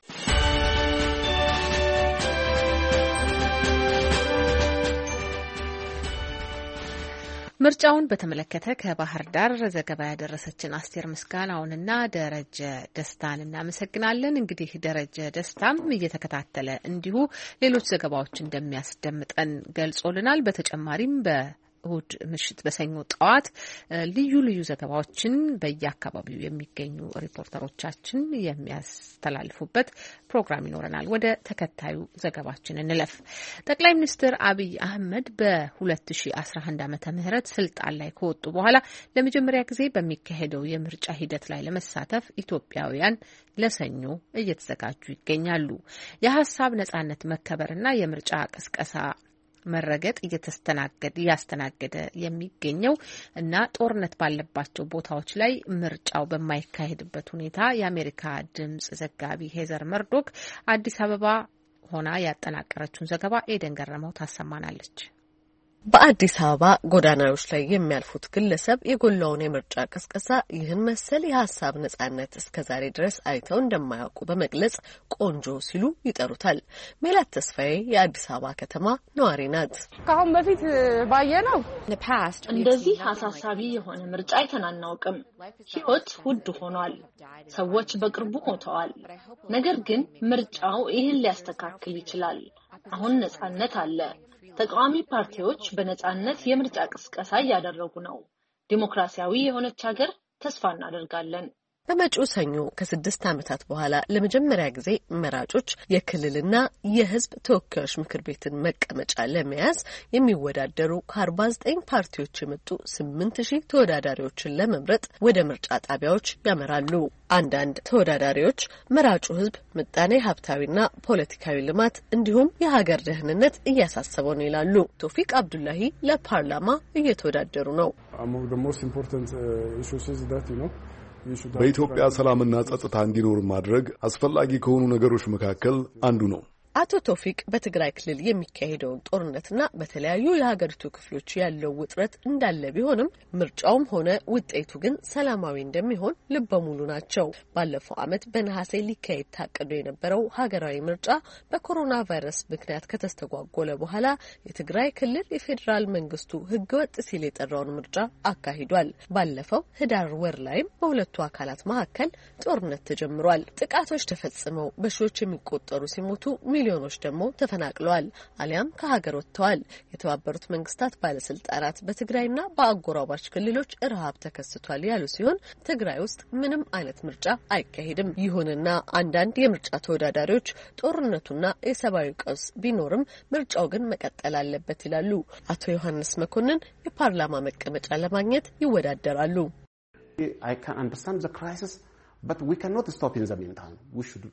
ምርጫውን በተመለከተ ከባህር ዳር ዘገባ ያደረሰችን አስቴር ምስጋናውንና ደረጀ ደስታን እናመሰግናለን። እንግዲህ ደረጀ ደስታም እየተከታተለ እንዲሁ ሌሎች ዘገባዎች እንደሚያስደምጠን ገልጾልናል። በተጨማሪም በ እሁድ ምሽት በሰኞ ጠዋት ልዩ ልዩ ዘገባዎችን በየአካባቢው የሚገኙ ሪፖርተሮቻችን የሚያስተላልፉበት ፕሮግራም ይኖረናል። ወደ ተከታዩ ዘገባችን እንለፍ። ጠቅላይ ሚኒስትር አብይ አህመድ በ2011 ዓመተ ምህረት ስልጣን ላይ ከወጡ በኋላ ለመጀመሪያ ጊዜ በሚካሄደው የምርጫ ሂደት ላይ ለመሳተፍ ኢትዮጵያውያን ለሰኞ እየተዘጋጁ ይገኛሉ። የሀሳብ ነጻነት መከበርና የምርጫ ቅስቀሳ መረገጥ እየተስተናገደ እያስተናገደ የሚገኘው እና ጦርነት ባለባቸው ቦታዎች ላይ ምርጫው በማይካሄድበት ሁኔታ የአሜሪካ ድምጽ ዘጋቢ ሄዘር መርዶክ አዲስ አበባ ሆና ያጠናቀረችውን ዘገባ ኤደን ገረመው ታሰማናለች። በአዲስ አበባ ጎዳናዎች ላይ የሚያልፉት ግለሰብ የጎላውን የምርጫ ቅስቀሳ ይህን መሰል የሀሳብ ነጻነት እስከዛሬ ድረስ አይተው እንደማያውቁ በመግለጽ ቆንጆ ሲሉ ይጠሩታል። ሜላት ተስፋዬ የአዲስ አበባ ከተማ ነዋሪ ናት። ከአሁን በፊት ባየነው እንደዚህ አሳሳቢ የሆነ ምርጫ አይተን አናውቅም። ሕይወት ውድ ሆኗል። ሰዎች በቅርቡ ሞተዋል። ነገር ግን ምርጫው ይህን ሊያስተካክል ይችላል። አሁን ነጻነት አለ። ተቃዋሚ ፓርቲዎች በነጻነት የምርጫ ቅስቀሳ እያደረጉ ነው። ዲሞክራሲያዊ የሆነች ሀገር ተስፋ እናደርጋለን። በመጪው ሰኞ ከስድስት ዓመታት በኋላ ለመጀመሪያ ጊዜ መራጮች የክልልና የሕዝብ ተወካዮች ምክር ቤትን መቀመጫ ለመያዝ የሚወዳደሩ ከአርባ ዘጠኝ ፓርቲዎች የመጡ ስምንት ሺህ ተወዳዳሪዎችን ለመምረጥ ወደ ምርጫ ጣቢያዎች ያመራሉ። አንዳንድ ተወዳዳሪዎች መራጩ ሕዝብ ምጣኔ ሀብታዊና ፖለቲካዊ ልማት እንዲሁም የሀገር ደህንነት እያሳሰበው ነው ይላሉ። ቶፊቅ አብዱላሂ ለፓርላማ እየተወዳደሩ ነው። በኢትዮጵያ ሰላምና ጸጥታ እንዲኖር ማድረግ አስፈላጊ ከሆኑ ነገሮች መካከል አንዱ ነው። አቶ ቶፊቅ በትግራይ ክልል የሚካሄደውን ጦርነትና በተለያዩ የሀገሪቱ ክፍሎች ያለው ውጥረት እንዳለ ቢሆንም ምርጫውም ሆነ ውጤቱ ግን ሰላማዊ እንደሚሆን ልበ ሙሉ ናቸው። ባለፈው ዓመት በነሐሴ ሊካሄድ ታቅዶ የነበረው ሀገራዊ ምርጫ በኮሮና ቫይረስ ምክንያት ከተስተጓጎለ በኋላ የትግራይ ክልል የፌዴራል መንግስቱ ህገወጥ ሲል የጠራውን ምርጫ አካሂዷል። ባለፈው ህዳር ወር ላይም በሁለቱ አካላት መካከል ጦርነት ተጀምሯል። ጥቃቶች ተፈጽመው በሺዎች የሚቆጠሩ ሲሞቱ ሚሊዮኖች ደግሞ ተፈናቅለዋል አሊያም ከሀገር ወጥተዋል። የተባበሩት መንግስታት ባለስልጣናት በትግራይና በአጎራባች ክልሎች ረሃብ ተከስቷል ያሉ ሲሆን ትግራይ ውስጥ ምንም አይነት ምርጫ አይካሄድም። ይሁንና አንዳንድ የምርጫ ተወዳዳሪዎች ጦርነቱና የሰብአዊ ቀውስ ቢኖርም ምርጫው ግን መቀጠል አለበት ይላሉ። አቶ ዮሐንስ መኮንን የፓርላማ መቀመጫ ለማግኘት ይወዳደራሉ። I can understand the crisis, but we cannot stop in the meantime. We should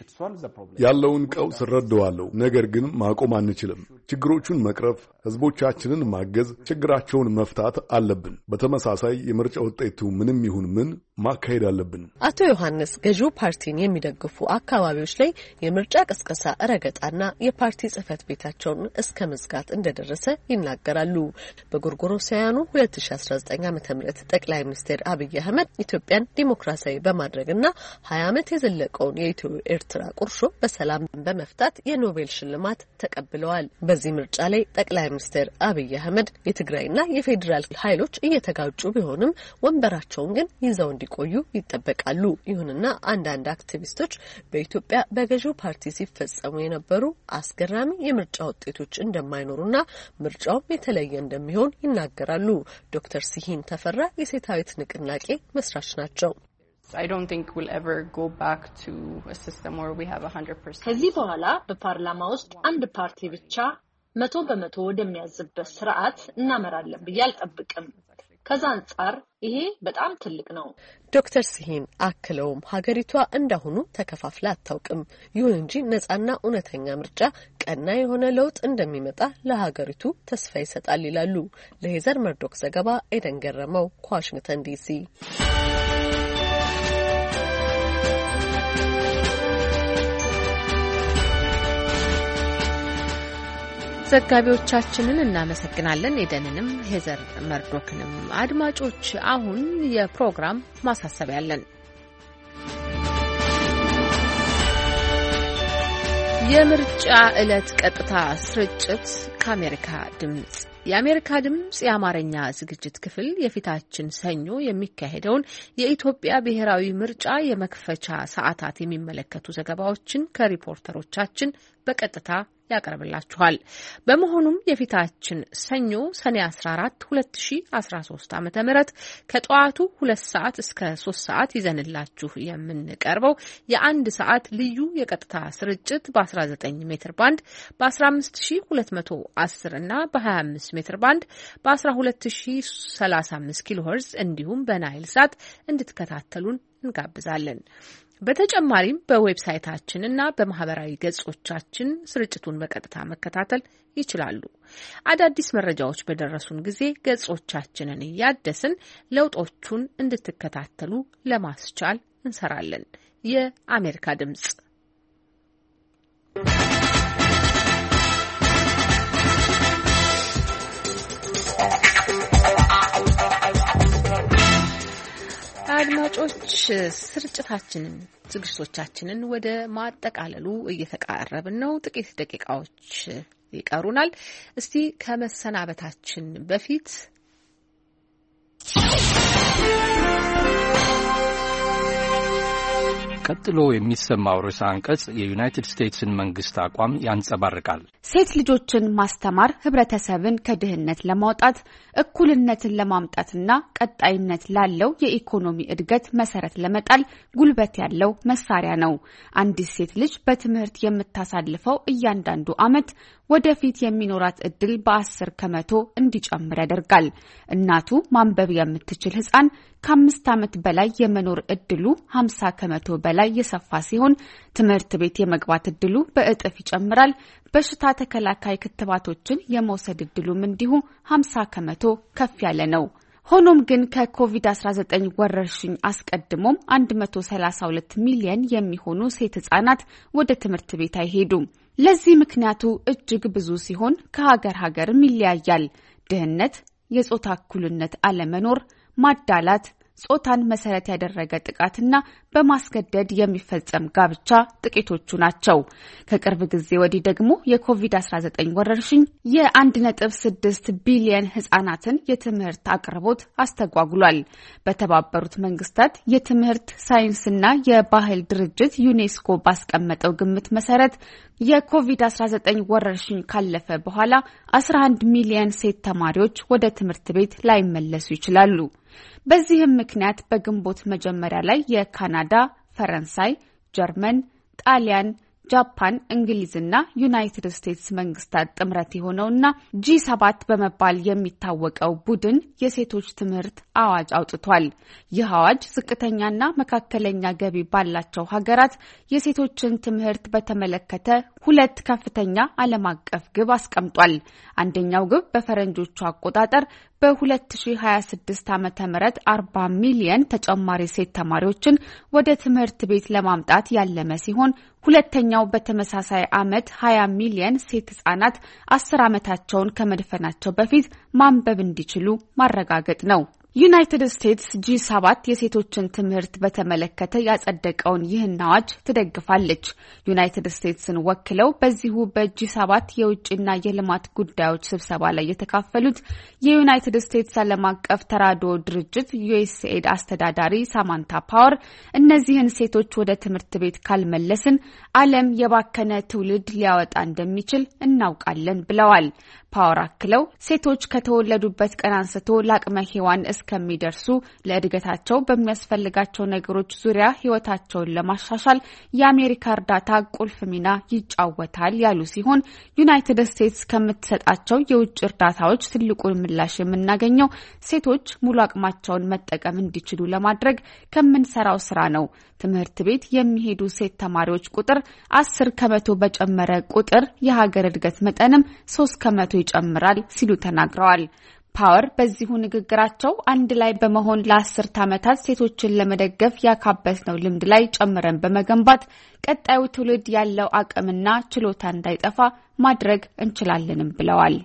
ያለውን ቀውስ እረዳዋለሁ፣ ነገር ግን ማቆም አንችልም። ችግሮቹን መቅረፍ፣ ህዝቦቻችንን ማገዝ፣ ችግራቸውን መፍታት አለብን። በተመሳሳይ የምርጫ ውጤቱ ምንም ይሁን ምን ማካሄድ አለብን። አቶ ዮሐንስ ገዢው ፓርቲን የሚደግፉ አካባቢዎች ላይ የምርጫ ቅስቀሳ ረገጣና የፓርቲ ጽህፈት ቤታቸውን እስከ መዝጋት እንደደረሰ ይናገራሉ። በጎርጎሮሳውያኑ ሁለት ሺ አስራ ዘጠኝ ዓመተ ምህረት ጠቅላይ ሚኒስትር አብይ አህመድ ኢትዮጵያን ዲሞክራሲያዊ በማድረግና ሀያ ዓመት የዘለቀውን የኢትዮ ኤርትራ ቁርሾ በሰላም በመፍታት የኖቤል ሽልማት ተቀብለዋል። በዚህ ምርጫ ላይ ጠቅላይ ሚኒስትር አብይ አህመድ የትግራይና የፌዴራል ኃይሎች እየተጋጩ ቢሆንም ወንበራቸውን ግን ይዘው እንዲቆዩ ይጠበቃሉ። ይሁንና አንዳንድ አክቲቪስቶች በኢትዮጵያ በገዢው ፓርቲ ሲፈጸሙ የነበሩ አስገራሚ የምርጫ ውጤቶች እንደማይኖሩና ምርጫውም የተለየ እንደሚሆን ይናገራሉ። ዶክተር ሲሂን ተፈራ የሴታዊት ንቅናቄ መስራች ናቸው። I don't think we'll ever go back to a system where we have one hundred percent. ከዚህ በኋላ በፓርላማ ውስጥ አንድ ፓርቲ ብቻ መቶ በመቶ ወደሚያዝበት ስርዓት እናመራለን ብዬ አልጠብቅም። ከዛ አንጻር ይሄ በጣም ትልቅ ነው። ዶክተር ሲሂን አክለውም ሀገሪቷ እንዳሁኑ ተከፋፍላ አታውቅም። ይሁን እንጂ ነጻና እውነተኛ ምርጫ ቀና የሆነ ለውጥ እንደሚመጣ ለሀገሪቱ ተስፋ ይሰጣል ይላሉ። ለሄዘር መርዶክ ዘገባ ኤደን ገረመው ከዋሽንግተን ዲሲ። ዘጋቢዎቻችንን እናመሰግናለን። ኤደንንም ሄዘር መርዶክንም። አድማጮች አሁን የፕሮግራም ማሳሰቢያ አለን። የምርጫ ዕለት ቀጥታ ስርጭት ከአሜሪካ ድምጽ የአሜሪካ ድምጽ የአማርኛ ዝግጅት ክፍል የፊታችን ሰኞ የሚካሄደውን የኢትዮጵያ ብሔራዊ ምርጫ የመክፈቻ ሰዓታት የሚመለከቱ ዘገባዎችን ከሪፖርተሮቻችን በቀጥታ ያቀርብላችኋል። በመሆኑም የፊታችን ሰኞ ሰኔ አስራ አራት ሁለት ሺ አስራ ሶስት ዓመተ ምህረት ከጠዋቱ ሁለት ሰዓት እስከ ሶስት ሰዓት ይዘንላችሁ የምንቀርበው የአንድ ሰዓት ልዩ የቀጥታ ስርጭት በ19 ሜትር ባንድ በ15210 እና በ25 ሜትር ባንድ በ12035 ኪሎ ሄርዝ እንዲሁም በናይል ሳት እንድትከታተሉን እንጋብዛለን። በተጨማሪም በዌብሳይታችን እና በማህበራዊ ገጾቻችን ስርጭቱን በቀጥታ መከታተል ይችላሉ። አዳዲስ መረጃዎች በደረሱን ጊዜ ገጾቻችንን እያደስን ለውጦቹን እንድትከታተሉ ለማስቻል እንሰራለን። የአሜሪካ ድምጽ አድማጮች ስርጭታችንን ዝግጅቶቻችንን ወደ ማጠቃለሉ እየተቃረብን ነው። ጥቂት ደቂቃዎች ይቀሩናል። እስቲ ከመሰናበታችን በፊት ቀጥሎ የሚሰማው ርዕሰ አንቀጽ የዩናይትድ ስቴትስን መንግስት አቋም ያንጸባርቃል። ሴት ልጆችን ማስተማር ህብረተሰብን ከድህነት ለማውጣት እኩልነትን ለማምጣትና ቀጣይነት ላለው የኢኮኖሚ እድገት መሰረት ለመጣል ጉልበት ያለው መሳሪያ ነው። አንዲት ሴት ልጅ በትምህርት የምታሳልፈው እያንዳንዱ ዓመት ወደፊት የሚኖራት እድል በአስር ከመቶ እንዲጨምር ያደርጋል። እናቱ ማንበብ የምትችል ህፃን ከአምስት ዓመት በላይ የመኖር እድሉ ሀምሳ ከመቶ በላይ የሰፋ ሲሆን ትምህርት ቤት የመግባት እድሉ በእጥፍ ይጨምራል። በሽታ ተከላካይ ክትባቶችን የመውሰድ እድሉም እንዲሁ ሀምሳ ከመቶ ከፍ ያለ ነው። ሆኖም ግን ከኮቪድ አስራ ዘጠኝ ወረርሽኝ አስቀድሞም አንድ መቶ ሰላሳ ሁለት ሚሊዮን የሚሆኑ ሴት ህጻናት ወደ ትምህርት ቤት አይሄዱም። ለዚህ ምክንያቱ እጅግ ብዙ ሲሆን ከሀገር ሀገርም ይለያያል። ድህነት፣ የጾታ እኩልነት አለመኖር፣ ማዳላት፣ ጾታን መሰረት ያደረገ ጥቃትና በማስገደድ የሚፈጸም ጋብቻ ጥቂቶቹ ናቸው። ከቅርብ ጊዜ ወዲህ ደግሞ የኮቪድ አስራ ዘጠኝ ወረርሽኝ የአንድ ነጥብ ስድስት ቢሊዮን ህጻናትን የትምህርት አቅርቦት አስተጓጉሏል። በተባበሩት መንግስታት የትምህርት ሳይንስና የባህል ድርጅት ዩኔስኮ ባስቀመጠው ግምት መሰረት የኮቪድ አስራ ዘጠኝ ወረርሽኝ ካለፈ በኋላ አስራ አንድ ሚሊዮን ሴት ተማሪዎች ወደ ትምህርት ቤት ላይመለሱ ይችላሉ። በዚህም ምክንያት በግንቦት መጀመሪያ ላይ የካናዳ፣ ፈረንሳይ፣ ጀርመን፣ ጣሊያን፣ ጃፓን፣ እንግሊዝና ዩናይትድ ስቴትስ መንግስታት ጥምረት የሆነውና ጂ ሰባት በመባል የሚታወቀው ቡድን የሴቶች ትምህርት አዋጅ አውጥቷል። ይህ አዋጅ ዝቅተኛና መካከለኛ ገቢ ባላቸው ሀገራት የሴቶችን ትምህርት በተመለከተ ሁለት ከፍተኛ ዓለም አቀፍ ግብ አስቀምጧል። አንደኛው ግብ በፈረንጆቹ አቆጣጠር በ2026 ዓመተ ምህረት አርባ ሚሊዮን ተጨማሪ ሴት ተማሪዎችን ወደ ትምህርት ቤት ለማምጣት ያለመ ሲሆን ሁለተኛው በተመሳሳይ ዓመት ሀያ ሚሊዮን ሴት ህጻናት አስር ዓመታቸውን ከመድፈናቸው በፊት ማንበብ እንዲችሉ ማረጋገጥ ነው። ዩናይትድ ስቴትስ ጂ ሰባት የሴቶችን ትምህርት በተመለከተ ያጸደቀውን ይህን አዋጅ ትደግፋለች። ዩናይትድ ስቴትስን ወክለው በዚሁ በጂ ሰባት የውጭና የልማት ጉዳዮች ስብሰባ ላይ የተካፈሉት የዩናይትድ ስቴትስ ዓለም አቀፍ ተራድኦ ድርጅት ዩኤስኤድ አስተዳዳሪ ሳማንታ ፓወር እነዚህን ሴቶች ወደ ትምህርት ቤት ካልመለስን ዓለም የባከነ ትውልድ ሊያወጣ እንደሚችል እናውቃለን ብለዋል። ፓወር አክለው ሴቶች ከተወለዱበት ቀን አንስቶ ለአቅመ ሔዋን እስከሚደርሱ ለእድገታቸው በሚያስፈልጋቸው ነገሮች ዙሪያ ህይወታቸውን ለማሻሻል የአሜሪካ እርዳታ ቁልፍ ሚና ይጫወታል ያሉ ሲሆን ዩናይትድ ስቴትስ ከምትሰጣቸው የውጭ እርዳታዎች ትልቁን ምላሽ የምናገኘው ሴቶች ሙሉ አቅማቸውን መጠቀም እንዲችሉ ለማድረግ ከምንሰራው ስራ ነው። ትምህርት ቤት የሚሄዱ ሴት ተማሪዎች ቁጥር አስር ከመቶ በጨመረ ቁጥር የሀገር እድገት መጠንም ሶስት ከመቶ ይጨምራል ሲሉ ተናግረዋል። ፓወር በዚሁ ንግግራቸው አንድ ላይ በመሆን ለአስርት ዓመታት ሴቶችን ለመደገፍ ያካበትነው ልምድ ላይ ጨምረን በመገንባት ቀጣዩ ትውልድ ያለው አቅምና ችሎታ እንዳይጠፋ ማድረግ እንችላለንም ብለዋል።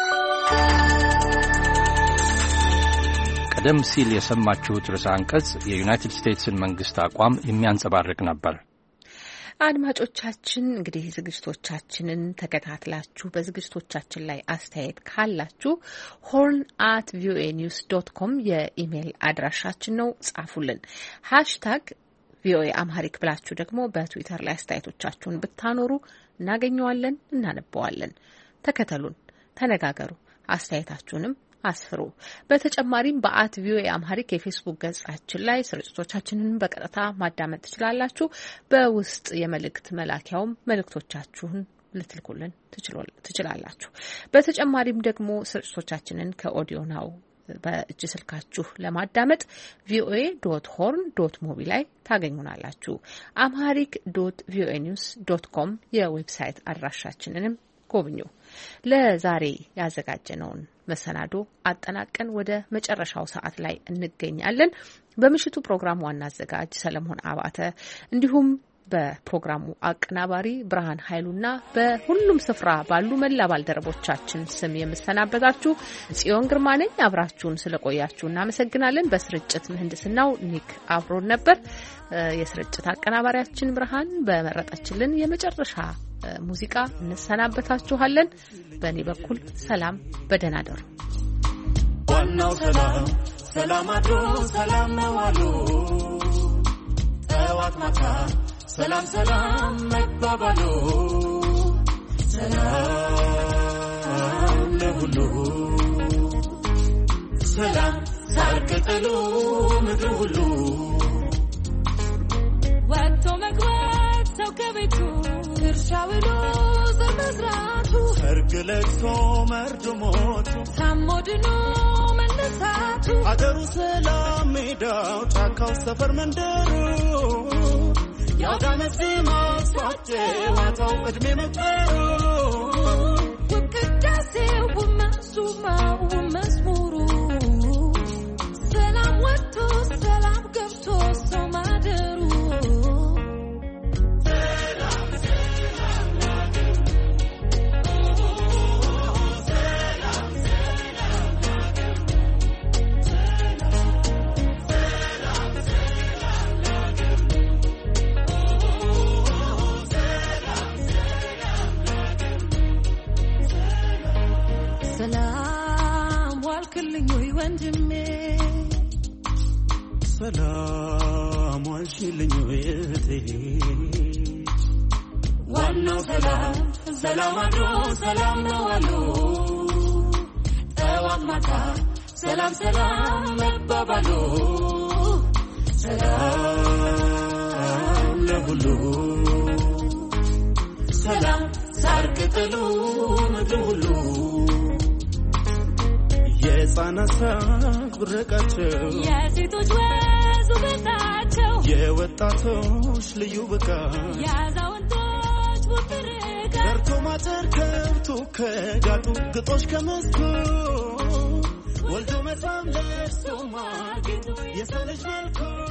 ቀደም ሲል የሰማችሁት ርዕሰ አንቀጽ የዩናይትድ ስቴትስን መንግስት አቋም የሚያንጸባርቅ ነበር። አድማጮቻችን እንግዲህ ዝግጅቶቻችንን ተከታትላችሁ በዝግጅቶቻችን ላይ አስተያየት ካላችሁ ሆርን አት ቪኦኤ ኒውስ ዶት ኮም የኢሜይል አድራሻችን ነው፣ ጻፉልን። ሃሽታግ ቪኦኤ አምሃሪክ ብላችሁ ደግሞ በትዊተር ላይ አስተያየቶቻችሁን ብታኖሩ እናገኘዋለን፣ እናነበዋለን። ተከተሉን፣ ተነጋገሩ፣ አስተያየታችሁንም አስፍሩ። በተጨማሪም በአት ቪኦኤ አምሃሪክ የፌስቡክ ገጻችን ላይ ስርጭቶቻችንን በቀጥታ ማዳመጥ ትችላላችሁ። በውስጥ የመልእክት መላኪያውም መልእክቶቻችሁን ልትልኩልን ትችላላችሁ። በተጨማሪም ደግሞ ስርጭቶቻችንን ከኦዲዮ ናው በእጅ ስልካችሁ ለማዳመጥ ቪኦኤ ዶት ሆርን ዶት ሞቢ ላይ ታገኙናላችሁ። አምሃሪክ ዶት ቪኦኤ ኒውስ ዶት ኮም የዌብሳይት አድራሻችንንም ጎብኙ። ለዛሬ ያዘጋጀነውን መሰናዶ አጠናቀን ወደ መጨረሻው ሰዓት ላይ እንገኛለን። በምሽቱ ፕሮግራም ዋና አዘጋጅ ሰለሞን አባተ እንዲሁም በፕሮግራሙ አቀናባሪ ብርሃን ኃይሉና በሁሉም ስፍራ ባሉ መላ ባልደረቦቻችን ስም የምሰናበታችሁ ጽዮን ግርማ ነኝ። አብራችሁን ስለቆያችሁ እናመሰግናለን። በስርጭት ምህንድስናው ኒክ አብሮን ነበር። የስርጭት አቀናባሪያችን ብርሃን በመረጠችልን የመጨረሻ ሙዚቃ እንሰናበታችኋለን። በእኔ በኩል ሰላም፣ በደህና ደሩ። ዋናው ሰላም ሰላም አድሮ ሰላም ነው አሉ ጠዋት ማታ ሰላም ሰላም መባባሉ ሰላም ለሁሉ ሰላም ሳር ቅጠሉ ምድሩ ሁሉ ወጥቶ መግባት ሰው ከቤቱ እርሻ ውሎ ዘር መዝራቱ ሰርግ ለቅሶ መርዶ ሞቱ ታሞ ድኖ መነሳቱ አገሩ ሰላም ሜዳው ጫካው ሰፈር መንደሩ ያውዳመት ማስፋት ዋታው ዕድሜ መጠሩ ውቅዳሴው ውመሱማው መዝሙሩ ሰላም ወጥቶ ሰላም ገብቶ ሰው ማደሩ ሰላም ዋልክልኝ ወይ ወንድሜ ሰላም ዋልሽልኝ ወይ እህቴ ዋናው ሰላም ሰላም አድሮ ሰላም ነው አሉ ጠዋት ማታ ሰላም ሰላም መባባሉ ሰላም ለሁሉ ሰላም ሳር ቅጠሉ ምድሩ ሁሉ የሕፃናት ሳቅ ብርቃቸው የሴቶች ወዝ ውበታቸው የወጣቶች ልዩ ብቃት የአዛውንቶች ውብ ርቀት ደርቶ ማጨር ከብቶ ከጋጡ ግጦሽ ከመስኩ ወልዶ መሳም ለብሶ ማጌጡ የሰው ልጅ መልኩ